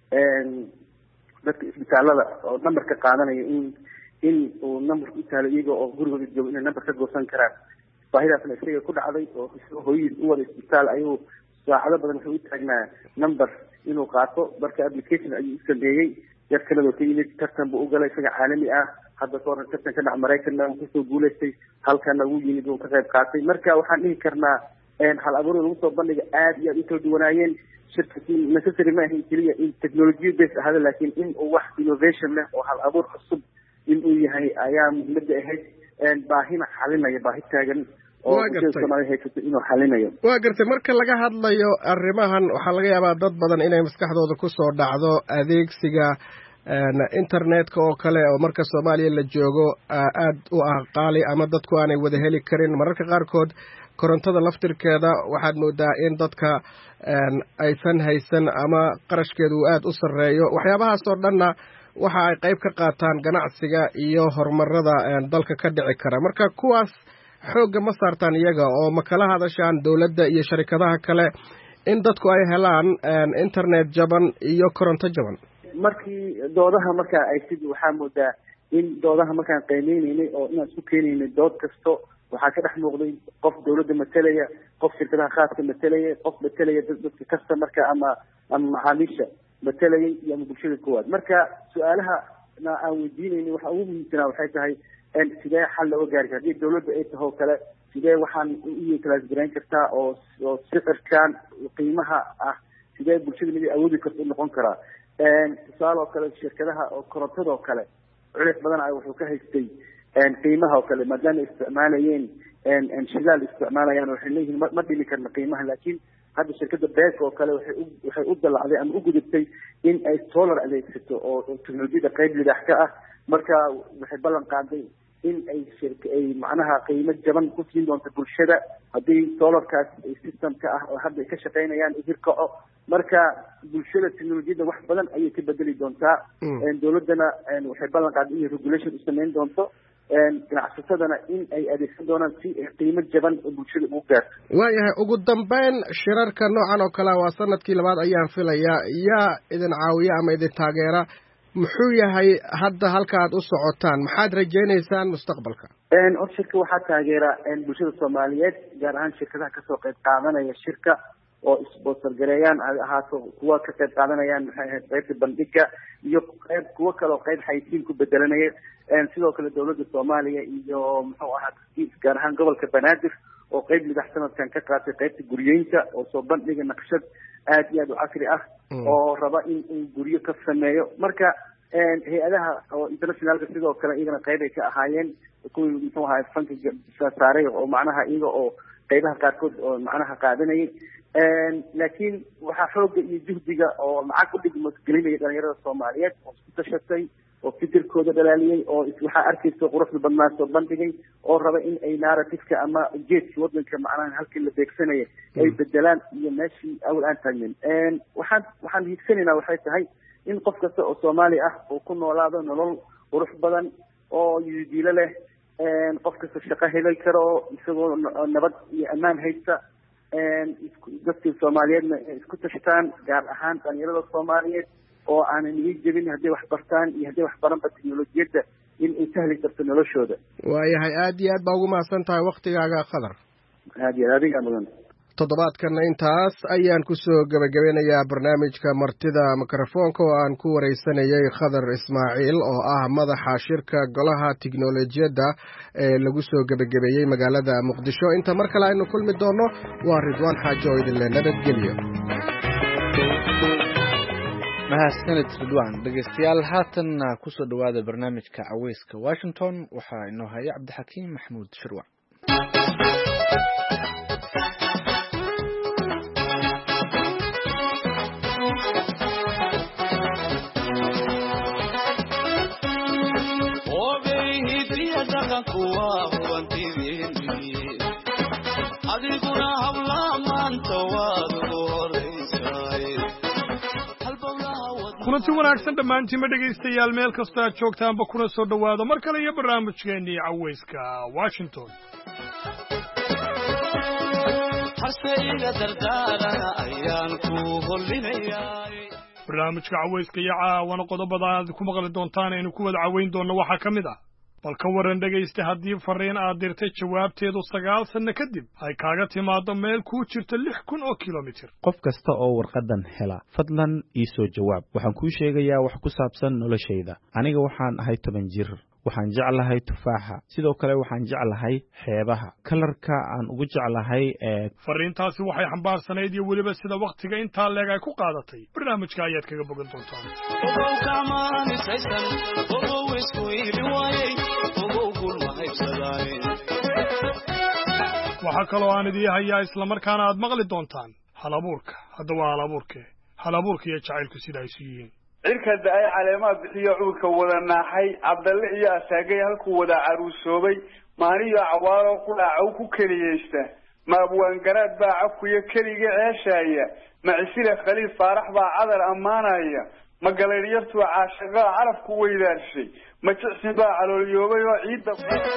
dadka isbitaalada oo numberka qaadanaya in uu number u sahlo iyaga oo gurigooda joogo inay number ka goosan karaan baahidaasna isaga ku dhacday oo hooyadiis u wada isbitaal ayuu saacado badan wuxuu u taagnaa number inuu qaato marka application ayuu u sameeyey yar Canada ka yimid tartan buu u galay isaga caalami ah hadda ka hor tartan ka dhac Mareykanna uu kusoo guuleystay halkana uu yimid uu ka qayb qaatay marka waxaan dhihi karnaa hal abuur lagu soo bandhiga aad iyo aad u kala duwanaayeen shirkadii necessary ma ahayn keliya in technology based ahada laakiin in uu wax innovation leh oo hal abuur cusub in uu yahay ayaa muhiimada ahayd baahina xalinaya baahi taagan oo Soomaaliya haysato inuu xalinayo waa gartay marka laga hadlayo arrimahan waxaa laga yaabaa dad badan inay maskaxdooda ku soo dhacdo adeegsiga internetka oo kale oo marka Soomaaliya la joogo aad u ah qaali ama dadku aanay wada heli karin mararka qaarkood korontada laftirkeeda waxaad moodaa in dadka aysan haysan ama qarashkeedu uu aad u sarreeyo waxyaabahaas oo dhanna waxa ay qayb ka qaataan ganacsiga iyo horumarada dalka ka dhici kara marka kuwaas xoogga ma saartaan iyaga oo ma kala hadashaan dowladda iyo sharikadaha kale in dadku ay helaan internet jaban iyo koronto jaban markii doodaha markaa ay sid waxaa moodaa in doodaha markaan qiimeynaynay oo inaan isku keenaynay dood kasto waxaa ka dhex muuqday qof dawladda matalaya qof shirkadaha khaaska matalaya qof matalaya dadka customerka ama macaamiisha matalayay iyo ama bulshada koowaad marka su-aalaha aan weydiinaynay waxa ugu muhiimsanaa waxay tahay sidee xal looga gaari kara haddii dawladda ay taho kale sidee waxaan u utilize garayn kartaa oo sicirkan qiimaha ah sidee bulshada mid awoodi karta u noqon karaa tusaale oo kale shirkadaha oo korontada oo kale culeys badan ay wuxuu ka haystay qiimaha oo kale maadaama isticmaalayeen shidaal isticmaalayaan waxay leeyihiin ma dhimi karna qiimaha laakiin hadda shirkada beek oo kale waxay u dalacday ama u gudubtay in ay solar adeegsato oo teknolojiyada qayb lidax ka ah marka waxay ballan qaaday in ay macnaha qiimo jaban ku siin doonto bulshada haddii solarkaas systemka ah oo hadda ay ka shaqaynayaan hirkaco marka bulshada teknolojiyada wax badan ayay ka bedeli doontaa dawladdana waxay ballan qaaday inay regulation u samayn doonto ganacsatadana in ay adeegsan doonaan si qiimo jaban oo bulshada ugu gaarto waayahay ugu dambeyn shirarka noocan oo kale waa sanadkii labaad ayaan filayaa yaa idin caawiya ama idin taageera muxuu yahay hadda halka aad u socotaan maxaad rajaynaysaan mustaqbalka shirka waxaa taageera bulshada Soomaaliyeed gaar ahaan shirkadaha kasoo qayb qaadanaya shirka oo sponsor gareeyaan ahaato kuwa ka qayb qaadanayaan maxay ahayd qaybta bandhiga iyo kuwa kale oo qayb xaysiin ku bedelanaya sidoo kale dawladda Soomaaliya iyo muxuu ahaa gaar ahaan gobolka Banaadir oo qayb lidax sanadkan ka qaatay qaybta guryeynta oo soo bandhiga naqshad aad iyo aad u casri ah oo raba in guryo ka sameeyo marka hay-adaha oo internationalka sidoo kale iyagana qayb ay ka ahaayeen kuwii muxuu ahaa fanka saaray oo macnaha iyaga oo qaybaha qaarkood oo macnaha qaadanayay laakiin waxaa xooga iyo juhdiga oo lacag u dhigmo gelinaya dhalinyarada Soomaaliyeed oo isku tashatay oo fikirkooda dhalaaliyay oo waxaa arkaysa quruxda badnaa soo bandhigay oo raba in ay narrative-ka ama ujeedka waddanka macnaha halkii la beegsanaya ay bedelaan iyo meeshii awal aan taagnin waxaan hiigsanaynaa waxay tahay in qof kasta oo Soomaali ah uu ku noolaado nolol qurux badan oo yidiilo leh qof kasta shaqo heli karo isagoo nabad iyo ammaan haysta dadka Soomaaliyeedna isku tashtaan gaar ahaan dhalinyarada Soomaaliyeed oo aanan iga jebin hadday wax bartaan iyo hadday wax baranba teknolojiyadda in ay sahli karto noloshooda waayahay aad iyo aad baa ugu mahadsan tahay waktigaaga Khadar aad iyo adiga mudan toddobaadkanna intaas ayaan ku soo gebagabeynayaa barnaamijka martida mikrofoonka oo aan ku waraysanayay khadar ismaaciil oo ah madaxa shirka golaha tiknolojiyadda ee lagu soo gebagabeeyey magaalada muqdisho. inta mar kale aynu kulmi doonno waa Ridwaan Xaajo oo idinle nabadgelyo. mahadsanid Ridwaan. dhegeystayaal haatanna ku soo dhowaada barnaamijka caweyska Washington waxaa inoo haya Cabdixakiim Maxamuud Shirwac. kulanti wanaagsan dhammaantiinba dhegaystayaal meel kastoo aad joogtaanba kuna soo dhowaado mar kale iyo barnaamijkeennii caweyska Washington. barnaamijka caweyska iyo caawana qodobada aad ku maqli doontaan aynu ku wada caweyn doonno waxaa ka mid ah bal ka waran dhegaysta haddii fariin aad dirtay jawaabteedu 9 sano kadib ay kaaga timaado meel kuu jirta 6,000 oo kilomitir. qof kasta oo warqadan hela fadlan ii soo jawaab. waxaan kuu sheegayaa wax ku saabsan noloshayda. aniga waxaan ahay 10 jir. waxaan jeclahay tufaaxa. sidoo kale waxaan jeclahay xeebaha. kalarka aan ugu jeclahay fariintaasi waxay xambaarsanayd iyo weliba sida waqtiga intaa leeg ay ku qaadatay. barnaamijka ayaad kaga bogan doontaan. waxaa kaloo aan idii hayaa islamarkaana aad maqli doontaan halabuurka. hadda waa halabuurka iyo jacaylku sida ay isu yihiin. cirka da'ay caleemaad bixiyo cuudka wada naaxay cabdalle iyo asaagay halkuu wada caruusoobay maaniyo cawaaro ku dhaacow ku keliyeysta maabwaangaraad baa cafkuyo keliga ceeshaaya macisile khaliil faarax baa cadar ammaanaya magaleeryartuu caashaqaa carafku weydaarshay majicsin baa caloolyoobay oo ciidda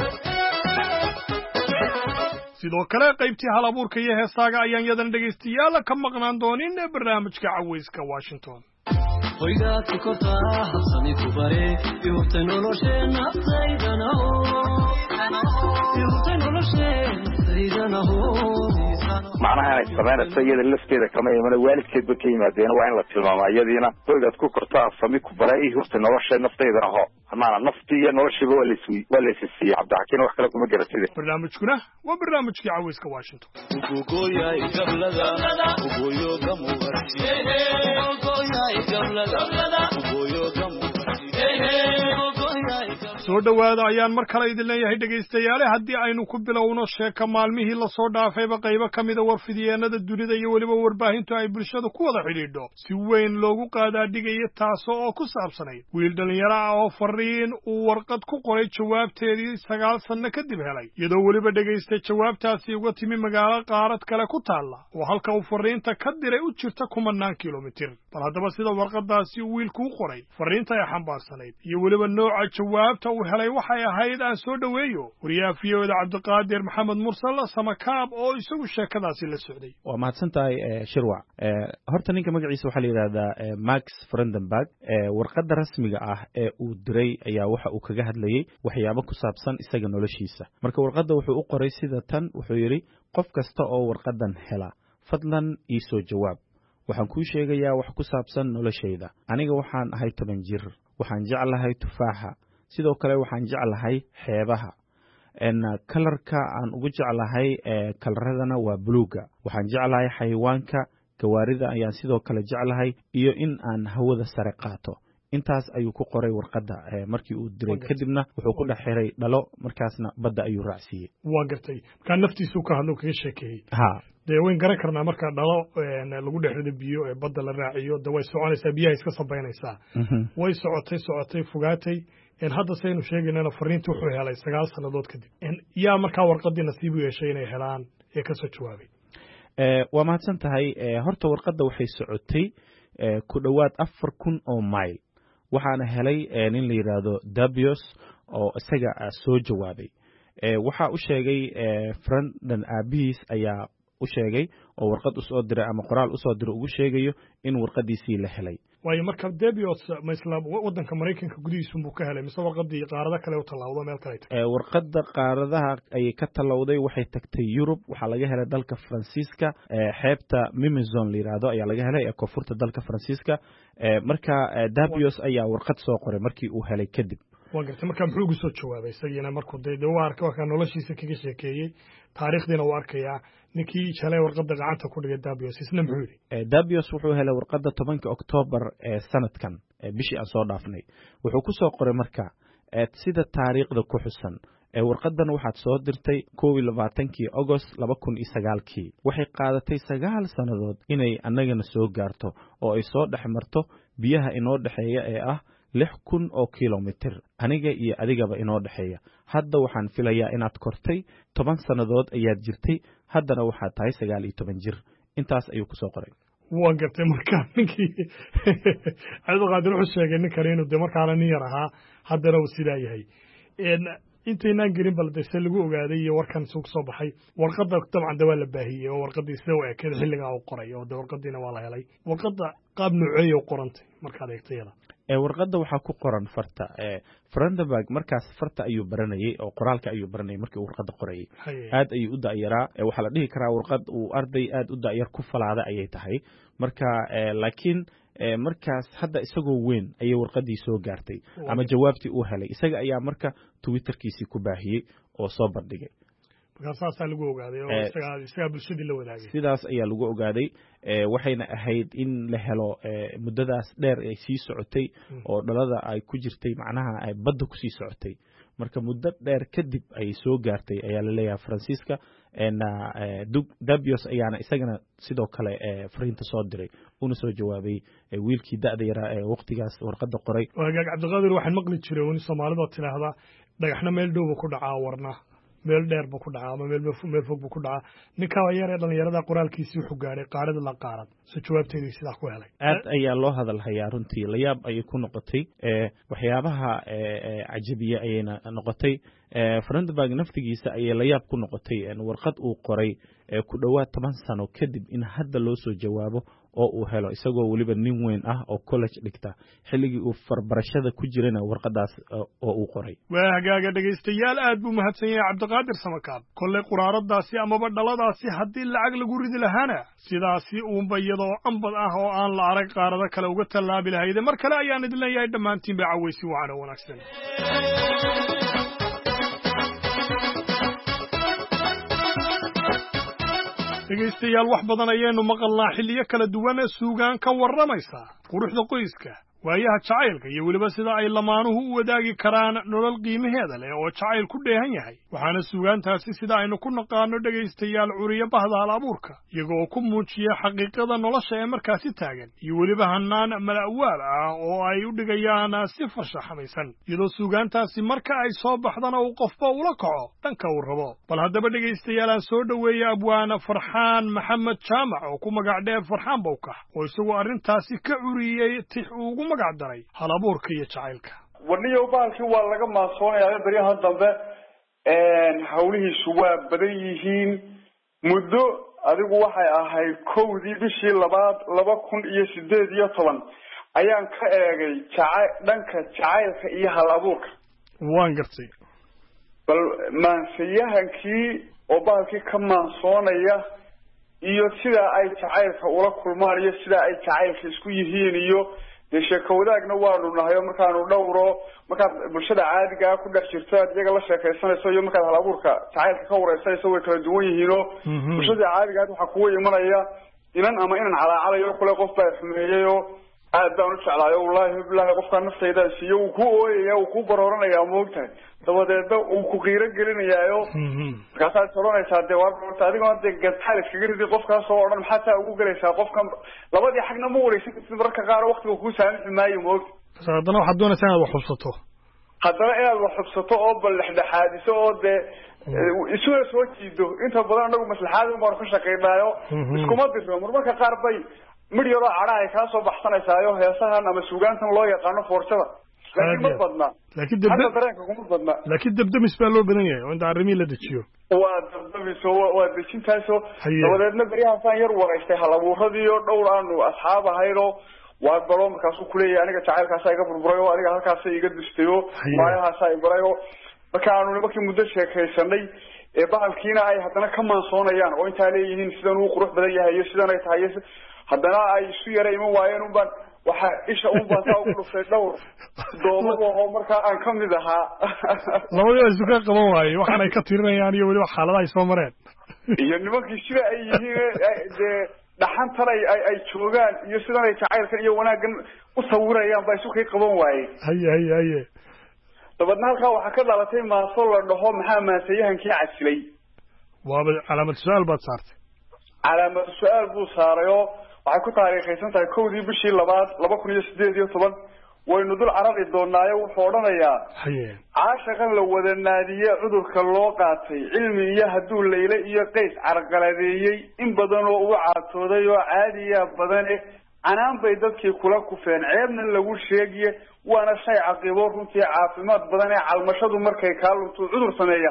sidoo kale qaybtii halabuurka iyo heesaaga ayaan yadan dhegaystayaal ka maqnaan doonin barnaamijka caweyska Washington. hoygaadka kortaa habsami ku bare yuurta nolosheena saydanaho macnaha inay samaynayso iyada lafteeda kama imana waalidkeedba ka yimaadeen waa in la tilmaamaa iyadiina hoygaad ku kortaa habsami ku bare iyo yuurta nolosheed nafteydana ho maana naftii iyo noloshiiba waa laysiiyey. cabdixakiin wax kale kuma garatide. barnaamijkuna waa barnaamijkii caweyska Washington. soo dhowaada ayaan mar kale idin leeyahay dhegaystayaale. haddii aynu ku bilowno sheeka maalmihii lasoo dhaafayba qaybo ka mida warfidyeennada dunida iyo weliba warbaahintu ay bulshada ku wada xidhiidho si weyn loogu qaadaadhigaya taasoo oo ku saabsanayd wiil dhallinyaro ah oo fariin uu warqad ku qoray jawaabteedii 9 sanno kadib helay iyadoo weliba dhegaystay jawaabtaasi uga timi magaalo qaarad kale ku taalla oo halka uu fariinta ka diray u jirta 10 kilomitir. bal haddaba sida warqadaasi uu wiilku u qoray fariinta ay xambaarsanayd iyo weliba nooca jawaabta uu helay waxay ahayd aan soo dhoweeyo wariyaha VOda Cabdiqaadir Maxamed Mursal Samakaab oo isagu sheekadaasi la socday. waa mahadsantahay Shirwac. horta ninka magaciisa waxaa la yiraahdaa Max Frendenberg. warqadda rasmiga ah ee uu diray ayaa waxa uu kaga hadlayay waxyaabo ku saabsan isaga noloshiisa. marka warqadda wuxuu u qoray sida tan. wuxuu yiri qof kasta oo warqadan hela fadlan ii soo jawaab. waxaan kuu sheegayaa wax ku saabsan noloshayda. aniga waxaan ahay 10 jir. waxaan jeclahay tufaaxa. sidoo kale waxaan jeclahay xeebaha. kalarka aan ugu jeclahay kalaradana waa buluuga. waxaan jeclahay xayawaanka. gawaarida ayaan sidoo kale jeclahay iyo in aan hawada sare qaato. intaas ayuu ku qoray warqadda markii uu diray kadibna wuxuu ku dhex xiray dhalo markaasna badda ayuu raacsiiyey. waa gartay markaa naftiisu ka hadlo kaga sheekeeyey. dee wayn garan karnaa markaa dhalo lagu dhex rido biyo ee badda la raaciyo de way soconaysaa biyaha iska sabaynaysaa. way socotay fogaatay hadda saynu sheegaynana fariintii wuxuu helay 9 sannadood kadib. yaa markaa warqaddii nasiib u yeeshay inay helaan ee ka soo jawaabay. waa mahadsan tahay. horta warqadda waxay socotay ku dhowaad 4,000 oo mayl. waxaana helay nin la yidhaahdo Dabios oo isaga soo jawaabay. waxa u sheegay Frenden aabihiis ayaa u sheegay oo warqad usoo diray ama qoraal usoo diray ugu sheegayo in warqadiisii la helay. waayo marka Dabios ma isla wadanka Mareykanka gudihiisa buu ka helay mise warqadii qaarada kale u talawday meel kale warqada qaaradaha ay ka talawday waxay tagtay Yurub waxa laga helay dalka Faransiiska xeebta Mimizon la yiraahdo ayaa laga helay koonfurta dalka Faransiiska marka Dabios ayaa warqad soo qoray markii uu helay kadib وقت مركب حلوق صوت شوابه سجينا مركب ده وارك وكان ولا شيء سكيك شيء تاريخ دينا وارك يا نكى شلي ورقة قعدت كل دابيوس اسمه محوري دابيوس وحوه هلا ورقة 8 أكتوبر سنة كان بشيء أصور دافني وحكوسه قرر مركع سيد التاريخ ده كحسن warqadan waxaad soo dirtay 22 August 2009 waxay qaadatay 9 sanadood inay annagana soo gaarto oo ay soo dhaxmarto biyaha inoo dhaxeeya ee ah 6,000 oo kilomitir aniga iyo adigaba inoo dhaxeeya hadda waxaan filayaa inaad kortay 10 sanadood ayaad jirtay haddana waxaad tahay 19 jir intaas ayuu ku soo qoray waan gartay markaa ninkii ayadoo qaadir wuxuu sheegay nin kale inuu markaa nin yar ahaa haddana uu sidaa yahay intaynaan gelin balse lagu ogaaday iyo warkan suuq soo baxay warqada dabcan waa la baahiyay oo warqadii sida u ekeed xilliga uu qoray oo warqadiina waa la helay warqada qaab nuuceeyo qorantay markaad eegtayada warqada waxa ku qoran farta Brandenburg markaas farta ayuu baranayay oo qoraalka ayuu baranayay markii uu warqada qorayay aad ayuu u daayaraa waxa la dhihi karaa warqad uu arday aad u daayar ku falaada ayay tahay marka laakiin markaas hadda isagoo weyn ayay warqadii soo gaartay ama jawaabtii uu helay isaga ayaa marka Twitterkiisii ku baahiyay oo soo bandhigay markaas lagu ogaaday oo isaga bulshadii la wadaagay sidaas ayaa lagu ogaaday waxayna ahayd in la helo muddadaas dheer ay sii socotay oo dhalada ay ku jirtay macnaha ay badda ku sii socotay marka muddo dheer kadib ay soo gaartay ayaa la leeyahay Faransiiska Dabios ayaana isagana sidoo kale fariinta soo diray una soo jawaabay wiilkii da'da yara ee waqtigaas warqada qoray wagaag Cabdiqaadir waxaan maqli jiray in Soomaalidu tiraahdo dhagaxna meel dhow ku dhacaa warna meel dheer buu ku dhacaa ama meel fog buu ku dhacaa ninka yar ee dhalinyarada qoraalkiisii wuxuu gaaray qaarada la qaarad soo jawaabteedii sidaa ku helay aad ayaa loo hadal hayaa runtii la yaab ay ku noqotay waxyaabaha cajabiye ayayna noqotay Brandenburg naftigiisa ayay la yaab ku noqotay warqad uu qoray ku dhawaad 10 sano kadib in hadda loo soo jawaabo oo uu helo isagoo waliba nin weyn ah oo college dhigta xilligii uu farbarashada ku jirana warqadaas oo uu qoray waa hagaaga dhageystayaal aad buu mahadsan yahay Cabdiqaadir Samakaab kolley quraaradaasi amaba dhaladaasi haddii lacag lagu ridi lahaana sidaasi uun bayado ambad ah oo aan la arag qaarada kale uga talaabi lahayd mar kale ayaan idin leeyahay dhamaantiin ba caweysi waana wanaagsan dhegeystayaal wax badan ayaynu maqalnaa xilliyo kala duwan suugaan ka warramaysa quruxda qoyska waayaha jacaylka iyo weliba sida ay lamaanuhu u wadaagi karaan nolol qiimaheeda leh oo jacayl ku dheehan yahay waxaana suugaantaasi sida aynu ku naqaano dhegaystayaal curiyo bahda hal-abuurka iyagoo ku muujiya xaqiiqada nolosha ee markaasi taagan iyo weliba hannaan mala'waal ah oo ay u dhigayaan si farshaxamaysan iyadoo suugaantaasi marka ay soo baxdana uu qofba ula kaco dhanka uu rabo bal haddaba dhegaystayaal aan soo dhoweeya abwaana Farxaan Maxamed Jaamac oo ku magac dheer Farxaan Bowkax oo isagoo arrintaasi ka curiyay tix ugu magac daray hal-abuurka iyo jacaylka waniyo baalkii waa laga maasoonayaa bariyahan dambe hawlihiisu waa badan yihiin muddo adigu waxay ahayd 1 bishii 2018 ayaan ka eegay dhanka jacaylka iyo hal-abuurka waan gartay bal maansiyahankii oo baalkii ka maasoonaya iyo sida ay jacaylka ula kulmaan iyo sida ay jacaylka isku yihiin iyo sheeko wadaagna waanu nahay markaanu dhowro markaad bulshada caadiga ku dhex jirto iyaga la sheekaysanayso iyo markaad hal-abuurka jacaylka ka wareysanayso way kala duwan yihiin bulshada caadiga waxa kuwa imanaya inan ama inan calaacalayo kule qof baa xumeeyayo aad baan u jeclaayo wallaahi billahi qofka naftayda siiyo uu ku ooyaya uu ku barooranaya moogtahay dabadeedna uu ku qiiro gelinayaayo markaasaad soronaysaa dee warta adigoo hadda gataal iskaga ridi qofkaas oo dhan maxaa taa ugu galaysaa qofkan labadii xagna ma wareysan kartid mararka qaar waqtiga kuu saamixi maayo moogta haddana waxaad doonaysaa inaad wax xubsato oo bal dhexdhexaadiso oo dee isuna soo jiido inta badan anagu maslaxaad baan ka shaqeynaayo iskuma dirno marmarka qaar bay midh yaroo cadha ay kaa soo baxsanaysaayo heesahan ama suugaantan loo yaqaano foorshada laakiin ma badna hadda dareenka kuma badna laakiin dabdamis baa loo badan yahay oo inta arrimihii la dejiyo waa dabdamis waa dejintaasoo dabadeedna beryahaasaan yar waraystay halabuuradii oo dhowr aanu asxaab ahaydoo waa galo markaasuu kuleeyahay aniga jacaylkaasaa iga burburay oo aniga halkaasa iga dustay oo maayahaasaa ibaray oo marka aanu nimankii muddo sheekaysanay bahalkiina ay haddana ka maansoonayaan oo intaa leeyihiin sidan uu qurux badan yahay iyo sidan ay tahay haddana ay isu yara iman waayeen unbaan waxa isha unbaan saa ugu dhuftay dhowr doobaba oo markaa aan ka mid ahaa labadii isu ka qaban waaye waxaan ay ka tirinayaan iyo weliba xaaladaha ay soo mareen iyo nimankii sida ay yihiin dee dhaxantan ay joogaan iyo sidan ay jacaylkan iyo wanaaggan u sawirayaan baa isu kay qaban waaye haye dabadna halkaa waxaa ka dhalatay maaso la dhaho maxaa maansayahankii casilay waaba calaamad su-aal baad saartay calaamad su-aal buu saaray oo waxay ku taariikhaysan tahay 1dii bishii 2 2018 waynu dul carari doonaayo wuxuu odhanayaa caashaqan la wada naadiyey cudurka loo qaatay cilmi iyo hadduu layle iyo qays carqaladeeyey in badan oo ugu caatooday oo caadiya badane canaan bay dadkii kula kufeen ceebna lagu sheegiye waana shay caqibo runtii caafimaad badan ee calmashadu markay kaa lunto cudur sameeya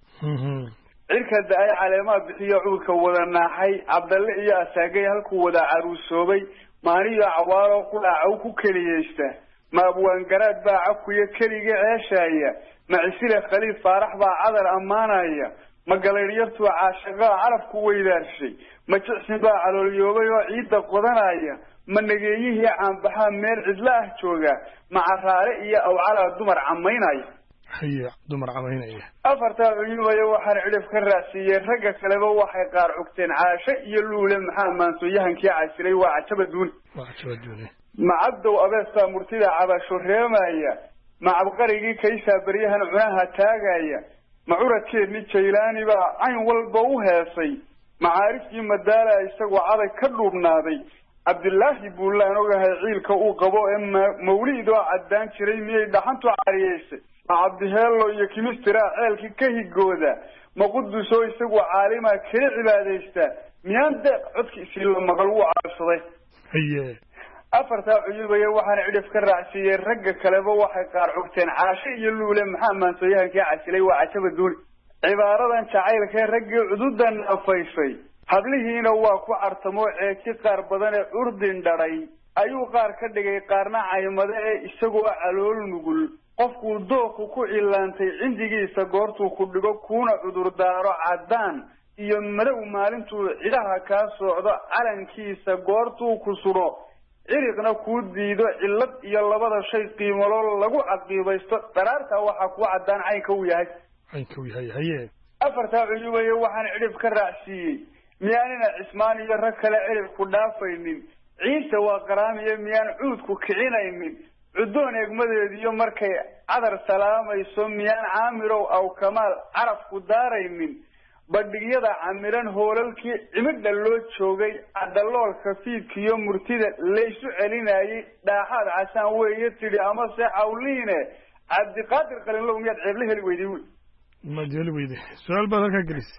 cirka da-ay caleemaha bixiyo cudurka wada naaxay cabdalle iyo asaagay halkuu wada caruusoobay maaniyo cawaaro qudhaacow ku keliyeysta ma abwaangaraad baa cakuya keliga ceeshaaya ma cisile khaliif faarax baa cadar ammaanaya ma galaydhyartuu caashaqaa carabku weydaarshay ma jicsin baa caloolyoobay oo ciidda qodanaya ma nageeyihii caanbaxaa meel cidla ah jooga ma caraare iyo awcalaa dumar camaynaya dumar camaynaya afartaa cuyubaya waxaan cidhif ka raacsiiyey ragga kaleba waxay qaar cugteen caasho iyo luule maxaa maansoyahankii casilay waa cajaba duuni ma cabdow abeestaa murtida cabasho reemaya ma cabqarigii kaysaa beryahan cunaha taagaya ma curadkeedni jaylaani baa cayn walba u heesay macaarifkii madaala isagoo caday ka dhuubnaaday cabdilaahi buulaan ogahay ciilka uu qabo ee mawliid oo caddaan jiray miyay dhaxantu cariyeysay ma cabdiheello iyo kimistiraa ceelkii ka higooda ma qudusoo isagu caalimaa kala cibaadaysta miyaan deeq codkiisii la maqal wuu caabsaday afartaa cuyubaya waxaan cidhif ka raacsiiyey ragga kaleba waxay qaar cugteen caasho iyo luule maxaa maansoyahankii casilay waa cajaba duuni cibaaradan jacaylkee raggii cududan afaysay hablihiina waa ku cartamoo ceeki qaar badan ee urdin dhadhay ayuu qaar ka dhigay qaarna caymade ee isagoo calool nugul qofkuu dooku ku cilaantay cindigiisa goortuu ku dhigo kuuna cudurdaaro caddaan iyo madow maalintuu cidhaha kaa socdo calankiisa goortuu ku sudho ciriqna kuu diido cillad iyo labada shay qiimoloo lagu caqiibaysto dharaartaa waxaa kuu caddaan caynka uu yahay afartaa cuyubaya waxaan cidhif ka raacsiiyey miyaanina cismaan iyo rag kale cidhif ku dhaafaynin ciise waa qaraamiyo miyaan cuudku kicinaynin cuddoon eegmadeediyo markay cadar salaamayso miyaan caamirow aw kamaal carafku daaraynin badhigyada camiran hoolalkii cimidha loo joogay cadaloolka fiidkiiyo murtida laysu celinayay dhaaxaad casaan weeye tidhi amase cawliine cabdiqaadir qalinlow miyaad ceebla heli weyday wy maad heli weyday su-aal baad halkaa gelisay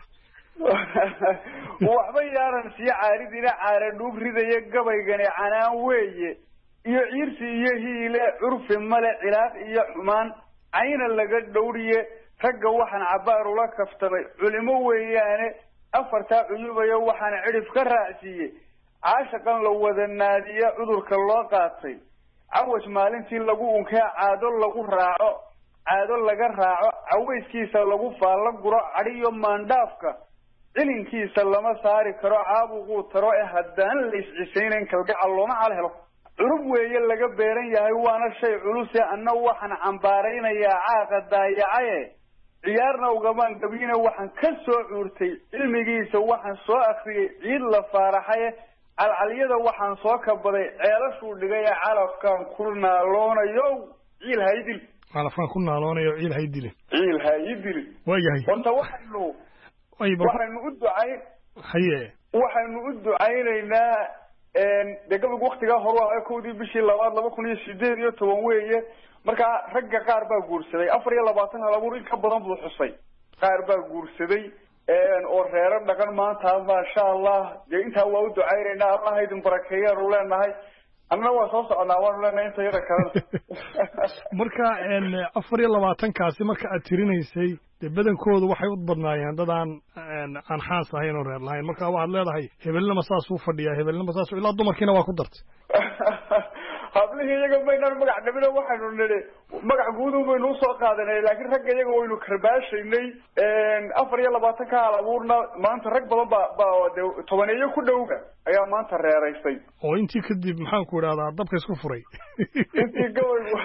waxba yaaran sii caaridina caara dhuug ridaya gabaygani canaan weeye iyo ciirsi iyo hiile curfi male cilaaq iyo xumaan cayna laga dhowriye ragga waxaan cabaar ula kaftamay culimo weeyaane afartaa cuyubaya waxaan cidhif ka raacsiiyey caashaqan la wada naadiya cudurka loo qaatay cawash maalintii lagu unkee caado laga raaco cawayskiisa lagu faalla guro cadhiyo maandhaafka cilinkiisa lama saari karo caabuquu taro ee haddaan la iscisaynayn kalgacal looma cal helo curub weeye laga beeran yahay waana shay culuse anna waxaan cambaaraynayaa caaqa daayacaye ciyaarna ugamaan gabiina waxaan ka soo cuurtay cilmigiisa waxaan soo akriyey ciid la faaraxaye calcalyada waxaan soo kabaday ceelashuu dhigay ee calafkaan ku naaloonayo ciil haydil calafkaan ku naaloonayo ciil haydilin waayahay horta waxaynu u ducayn waxaynu u ducaynaynaa dee gabaygu waktigaa hore waa 1dii bishii 2 2018 weeye markaa ragga qaar baa guursaday 24 halabuur in ka badan buu xusay qaar baa guursaday oo reero dhaqan maanta maasha allah dee intaa waa u ducaynaynaa allah idin barakeeyaanu leenahay anna waa soo soconaa waan leenahay inta yada kalena marka 24 marka aad tirinaysay dee badankoodu waxay u badnaayeen dad aan xaas ahayn oo reer lahayn marka waxaad leedahay hebelnima saasuu fadhiyaa hebelnima saasuu ilaa dumarkiina waa ku dartay hablihii iyaga maynaan magac dhabino waxaynu nidhi magac guud baynu usoo qaadanay laakiin ragga iyaga waynu karbaashaynay 24 ka hal abuurna maanta rag badan baa de 10 ku dhowga ayaa maanta reeraystay oo intii kadib maxaan ku idhahdaa dabka isku furay intii gabaygu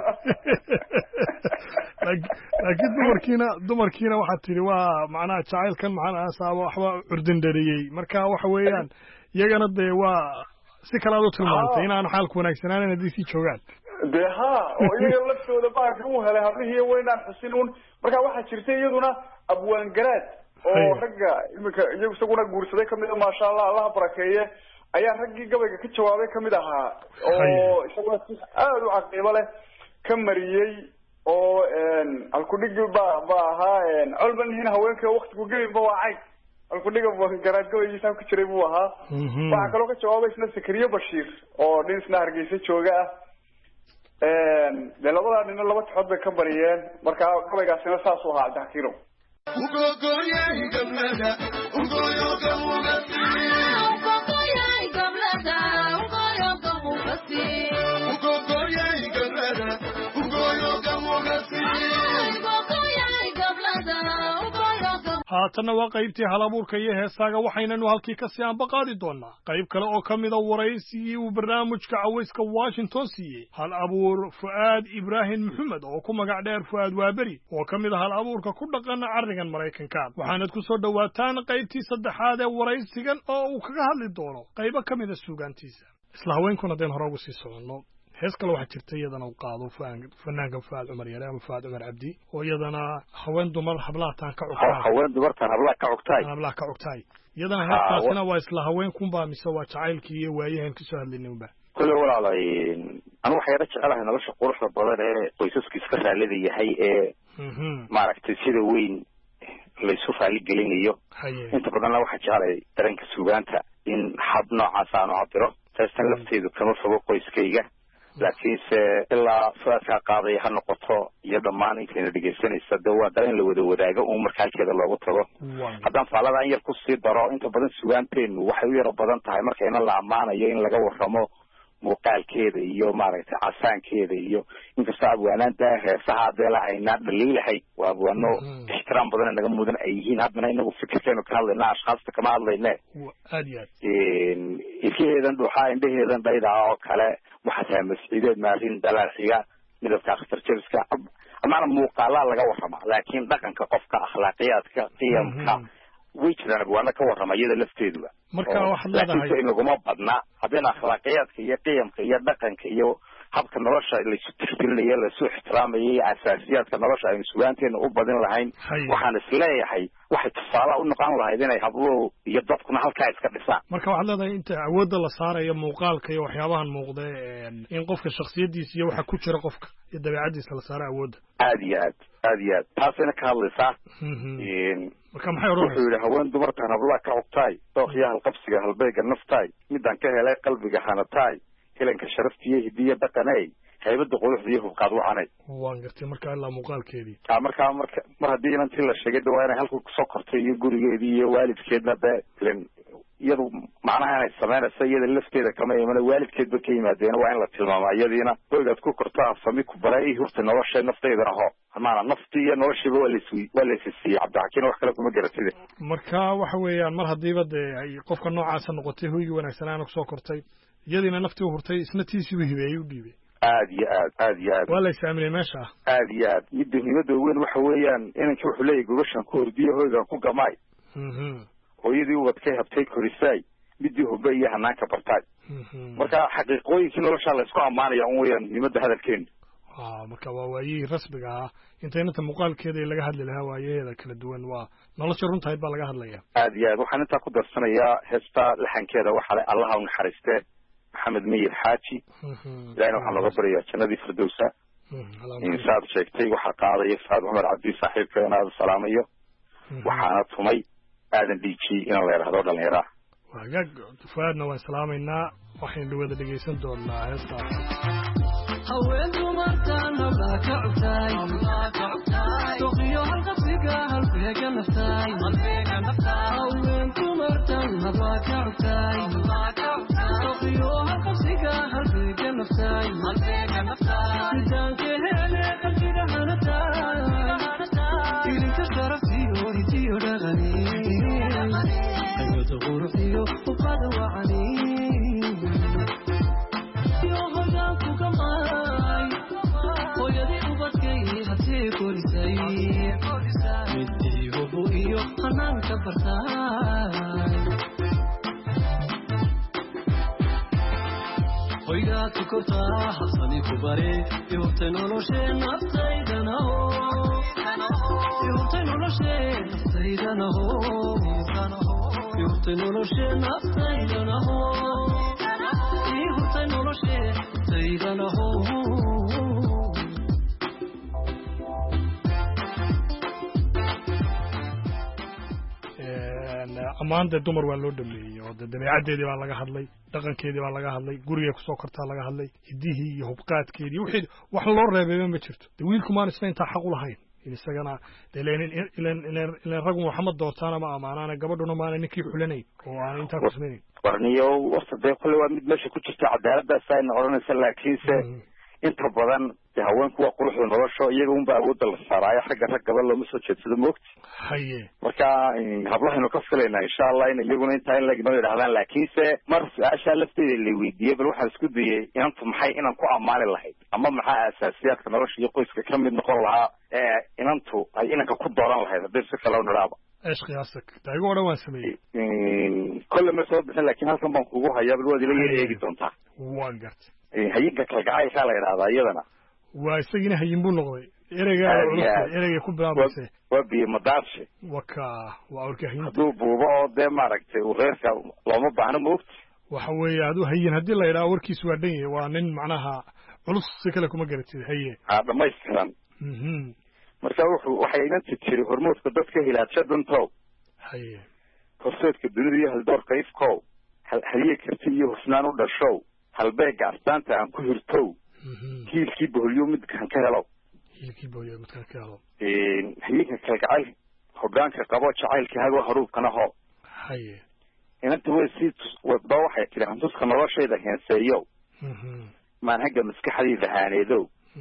laakiin dumarkiina waxaad tidhi waa macnaha jacaylkan maxaan asaaba waxba curdindhariyey marka waxa weeyaan iyagana dee waa si kale aad u tilmaantay inaan xaalku wanaagsanaanan haddii sii joogaan dee ha oo iyaga laftooda baarka u helay hablihii waynaan xusin un marka waxaa jirtay iyaduna abwaangaraad oo ragga iminka iyagu isaguna guursaday kamid a maasha allah allaha barakeeye ayaa raggii gabayga ka jawaabay kamid ahaa oo isaguna si aada u caqiibo leh ka mariyey oo alkudhigi ba ahaa colmanhin haweenka waktigu gelinba waa cayn alkudhiga garaad gabaygiisa ku jiray buu ahaa waxaa kaloo ka jawaabay isna sakariye bashiir oo nin isna hargeysa jooga ah dee labadaa nina laba taxood bay ka bariyeen marka gabaygaasina saasuu ahaa cabdixakiino haatanna waa qaybtii halabuurka iyo heesaaga waxaynanu halkii kasii aanbaqaadi doonaa qayb kale oo ka mida waraysigii uu barnaamijka cawayska washington siiyey hal abuur fu'aad ibraahim maxamed oo ku magac dheer fu'aad waaberi oo ka mid a hal abuurka ku dhaqana carrigan maraykanka waxaanad ku soo dhowaataan qaybtii saddexaad ee waraysigan oo uu kaga hadli doono qaybo ka mida suugaantiisa isla haweenkuna haddeen hore ugu sii soconno hees kale waxaa jirta iyadana u qaado fanaanka fuaad cumar yare ama fuaad cumar cabdi oo iyadana haween dumar hablahataan ka cugtaay haween dumartaan hablaha ka cugtaay iyadana heestaasina waa isla haweenkunba mise waa jacaylkii iyo waayahan kasoo hadlayninba kule walaalay anu waxay yara jecelahay nolosha quruxda badan ee qoysaska iska raallida yahay ee maaragtay sida weyn laysu raali gelinayo inta badanna waxaa jeclay dareenka suugaanta in hab noocaas aanu cabiro heestan lafteedu kama fogo qoyskayga laakiinse ilaa fuaadkaa qaaday ha noqoto iyo dhammaan intayna dhegaysanaysa de waa dareen la wada wadaago un marka halkeeda loogu tago haddaan faaladan yar kusii daro inta badan sugaanteenu waxay u yaro badan tahay markayna la ammaanayo in laga warramo muuqaalkeeda iyo maaragtay casaankeeda iyo inkastoo abwaanaanta heesaha adeela aynaa dhaliilahay waa abwaano ixtiraam badan naga mudan ay yihiin haddana inagu fikirkeenu ka hadlayna ashkhaasta kama hadlayne aad iyo aad ilkaheedan dhuuxaa indhaheedan dhaydaa oo kale waxaa tahay masciideed maarin dalaal xiga midabka akhtar jabiska amaana muuqaalaa laga warrama laakiin dhaqanka qofka akhlaaqiyaadka qiyamka way jiraan abwaano ka warrama iyada lafteeduba marka waxaad leedahay inaguma badna haddayna akhlaaqiyaadka iyo qiyamka iyo dhaqanka iyo habka nolosha laysu tirtirinayo laysu ixtiraamayo iyo asaasiyaadka nolosha aynu sugaanteena u badin lahayn waxaan isleeyahay waxay tusaalaha u noqon lahayd inay habluhu iyo dadkuna halkaa iska dhisaan marka waxaad leedahay inta awoodda la saarayo muuqaalka iyo waxyaabahan muuqda in qofka shaksiyadiisa iyo waxa ku jira qofka iyo dabeecadiisa la saaro awoodda aad iyo aad taasayna ka hadlaysaa marka maxay odhanaysaa wuxuu yidhi haween dumartaan hablaha ka cugtaay dooqya halqabsiga halbeega naftaay midaan ka helay qalbiga hanataay helanka sharaftiiyo hidiya dhaqanay haybada quruxda iyo hubqaad wacanay waan gartay marka ilaa muuqaalkeedii marka mar haddii inantii la sheegay de waa inay halku kusoo kortay iyo gurigeedii iyo waalidkeedna de iyadu macnaha inay samaynaysa iyada lafteeda kama imana waalidkeedba ka yimaadeen waa in la tilmaamaa iyadiina hoygaad ku korto afsami ku bara i hurta nolosha nafteydana ho maana naftii iyo noloshiiba waa laysisiiyey cabdixakiin wax kale kuma garatide marka waxa weeyaan mar haddiiba dee ay qofka noocaasa noqotay hoygii wanaagsanaana kusoo kortay iyadiina naftii u hurtay isna tiisiibu hibeeyey u dhiibay aad iyo aad waa la isaaminay meesha aad iyo aad midda muhiimada weyn waxa weeyaan inankii wuxuu leeyahy gobashan ku hordiye hoygan ku gamaay hooyadii ubadkay habtay korisaay midii hube iyo hanaanka bartaay marka xaqiiqooyinkii noloshaa laysku ammaanaya un weyaan muhiimada hadalkeenu marka waa waayihii rasmiga ah intaynanta muuqaalkeeda laga hadli lahaa waayaheeda kala duwan waa nolosha runtahayd baa laga hadlaya aad iyo aad waxaan intaa ku darsanayaa heesta laxankeeda waxaa le allaha u naxariistee maxamed meyir xaaji ilahina waxaan looga baryayaa jannadii firdowsa saad sheegtay waxaa qaadaya fuaad cumar cabdi saaxiibkeena aada salaamayo waxaana tumay aadan dhiijiyey inaan la yidhahdo dhallinyaraha wagaag fuaadna waan salaamaynaa waxaynu dhawada dhegaysan doonaa heestaas haweentu markaan hablaha ka cugtaay suuqiyo halqabsiga halbeega naftaay haweentu markaan hablaha ka cugtaay suuqiyo halqabsiga halbeega naftaay sidaanka hele qalbiga hanataay ilinka sharaftiyo hidiyo dhaqani ayooda quruxiyo uqada wacani midii hubu iyo hanaanka bartaay hoygaa ku kortaa habsani ku bare ihurtay noloshee naftaydanaho ihurtay noloshee naftaydanaho ihurtay noloshee naftaydanaho ihurtay noloshee naftaydanaho ammaan dee dumar waa loo dhameeyey oo dee dabeecaddeedii baa laga hadlay dhaqankeedii baa laga hadlay gurigay kusoo kortaa laga hadlay hiddihii iyo hubqaadkeedii wixii wax loo reebayba ma jirto dee wiilku maan isna intaa xaq u lahayn in isagana dee ilen ragu maxamed doortaana ma amaanaana gabadhuna maana ninkii xulanayn oo aanay intaa ku samaynayn warniyo warta dee kolley waa mid meesha ku jirta cadaaladdaas ayna odhanaysa laakiinse inta badan dee haweenku waa quruxda nolosho iyaga unba awoodda la saaraayo xagga raggaba looma soo jeedsado moogti haye marka hablahaynu ka filaynaa insha allah in iyaguna intaa in lagnoo yidhahdaan laakiinse mar su-aashaa lafteeda la weydiiyey bal waxaan isku dayey inantu maxay inan ku ammaani lahayd ama maxaa asaasiyaadka nolosha iyo qoyska ka mid noqon lahaa ee inantu ay inanka ku dooran lahayd haddii si kale nidhaaba ايش قياسك تايغو ولا وان سمي كل ما سوى بحنا لكن هل كان بنقوه هيا بالوادي لي يجي دونتا وانقرت هيجا كالقعاي خالا يرادا يدنا واسقينا هينبو نقضي ereyga ku bilaabaysa wabi madaarshi waka waa urkahin haduu buubo oo de maaragtay uu reerka looma baahna moogti waxa weeye haduu hayin hadii la yiraahdo warkiisu waa dhan yahay waa nin macnaha culus si kale kuma garatid haye dhamaystiran marka waxay inanta tiri hormoodka dadka hilaadshadantow haye horseedka dunida iyo haldoorka ifkow haliye karti iyo husnaan u dhashow halbeega astaanta aan ku hirtow hiilkii boholyo midkaan ka helo hiilkii boholyo midkaan ka helo hayinka kalgacayl hogaanka qabo jacaylka hago haruubkana ho haye inanta way sii wadba waxay tiri hantuska noloshayda heenseeyow maanhaga maskaxdayda haaneedow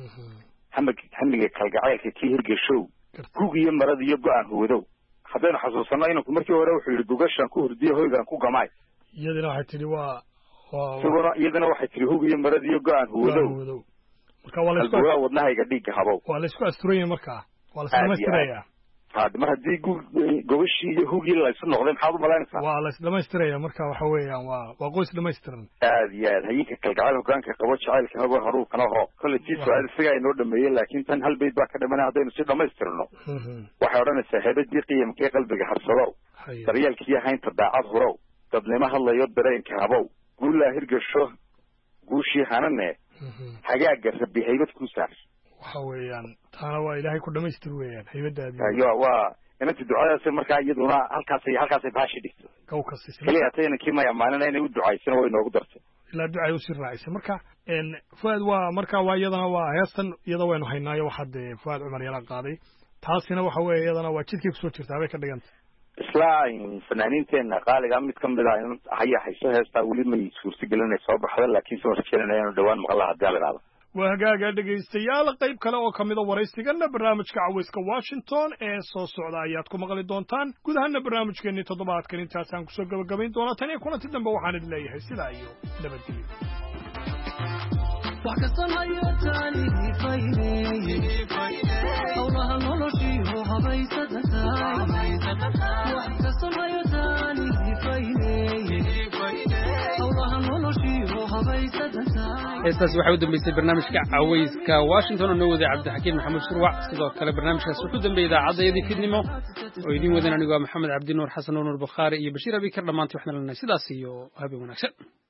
hamiga kalgacaylka kii hirgashow hug iyo marad iyo go-aan huwadow haddaynu xasuusano inanku markii hore wuxuu yidhi gugashaan ku hurdiyo hoygaan ku gamaay iyadina waxay tihi iyadana waxay tiri hug iyo marad iyo go-aan huwadow marka waa wadnahayga dhiigga habow waa la isku asturanya markaa waa la isdhamaystirayaa mar haddii gobashii iyo hugii la isu noqday maxaad u malaynaysaa waa la isdhamaystiraya marka waxa weeyaan waa qoys dhamaystiran aad iyo aad hayinka kalgacayl hogaanka qabo jacaylka hago haruubkana ho kolley tii su-aal isagaa inoo dhameeyey laakiin tan hal bayd baa ka dhamanay haddaynu si dhamaystirno waxay odhanaysaa hebadii qiyamkii qalbiga habsadow daryeelkiiyo haynta daacad hurow dadnimo hadlayo dareenka habow guullaa hirgasho guushii hanane hagaaga rabi haybad ku saar waxa weeyaan taana waa ilaahay ku dhamaystir weeyaan haybadaadi waa inanti ducadaas markaa iyaduna halkaasay baashi dhigto kaliya hata inankii may ammaanina inay u ducaysana way noogu dartay ilaa ducay usii raacisay marka fuaad waa marka waa iyadana waa heestan iyada waynu haynaayo waxaa dee fuaad cumar yala qaaday taasina waxa weeye iyadana waa jidkay kusoo jirtaa bay ka dhiganta isla fanaaniinteena qaaliga mid ka mid ah haya hayso heestaa weli may suurtagelinay soo baxda laakiin soo rajeynaya inuu dhawaan maqla haddii la idhaahdo waa hagaaga dhegaystayaal qayb kale oo ka mida waraysigana barnaamijka cawayska Washington ee soo socda ayaad ku maqli doontaan guud ahaan barnaamijkeennii toddobaadkan intaasaan kusoo gabagabayn doonaa tan iyo kulanti dambe waxaan idin leeyahay sidaa iyo nabadgelyo وحكسن هيوتاني فايدي أولها نولوشي هو هبايسة دتاي وحكسن هيوتاني فايدي أولها نولوشي هو هبايسة دتاي heestaas waxay u dambeysay barnaamijka cawayska Washington oo wada Cabdixakiin Maxamed Shurwac sidoo kale barnaamijkaas wuxuu dambeeyay idaacaddeedii fidnimo oo idin wadan anigu Maxamed Cabdi Nuur Xasan Nuur Bukhari iyo Bashiir Abi Kar dhamaantii waxna leenahay sidaas iyo habeen wanaagsan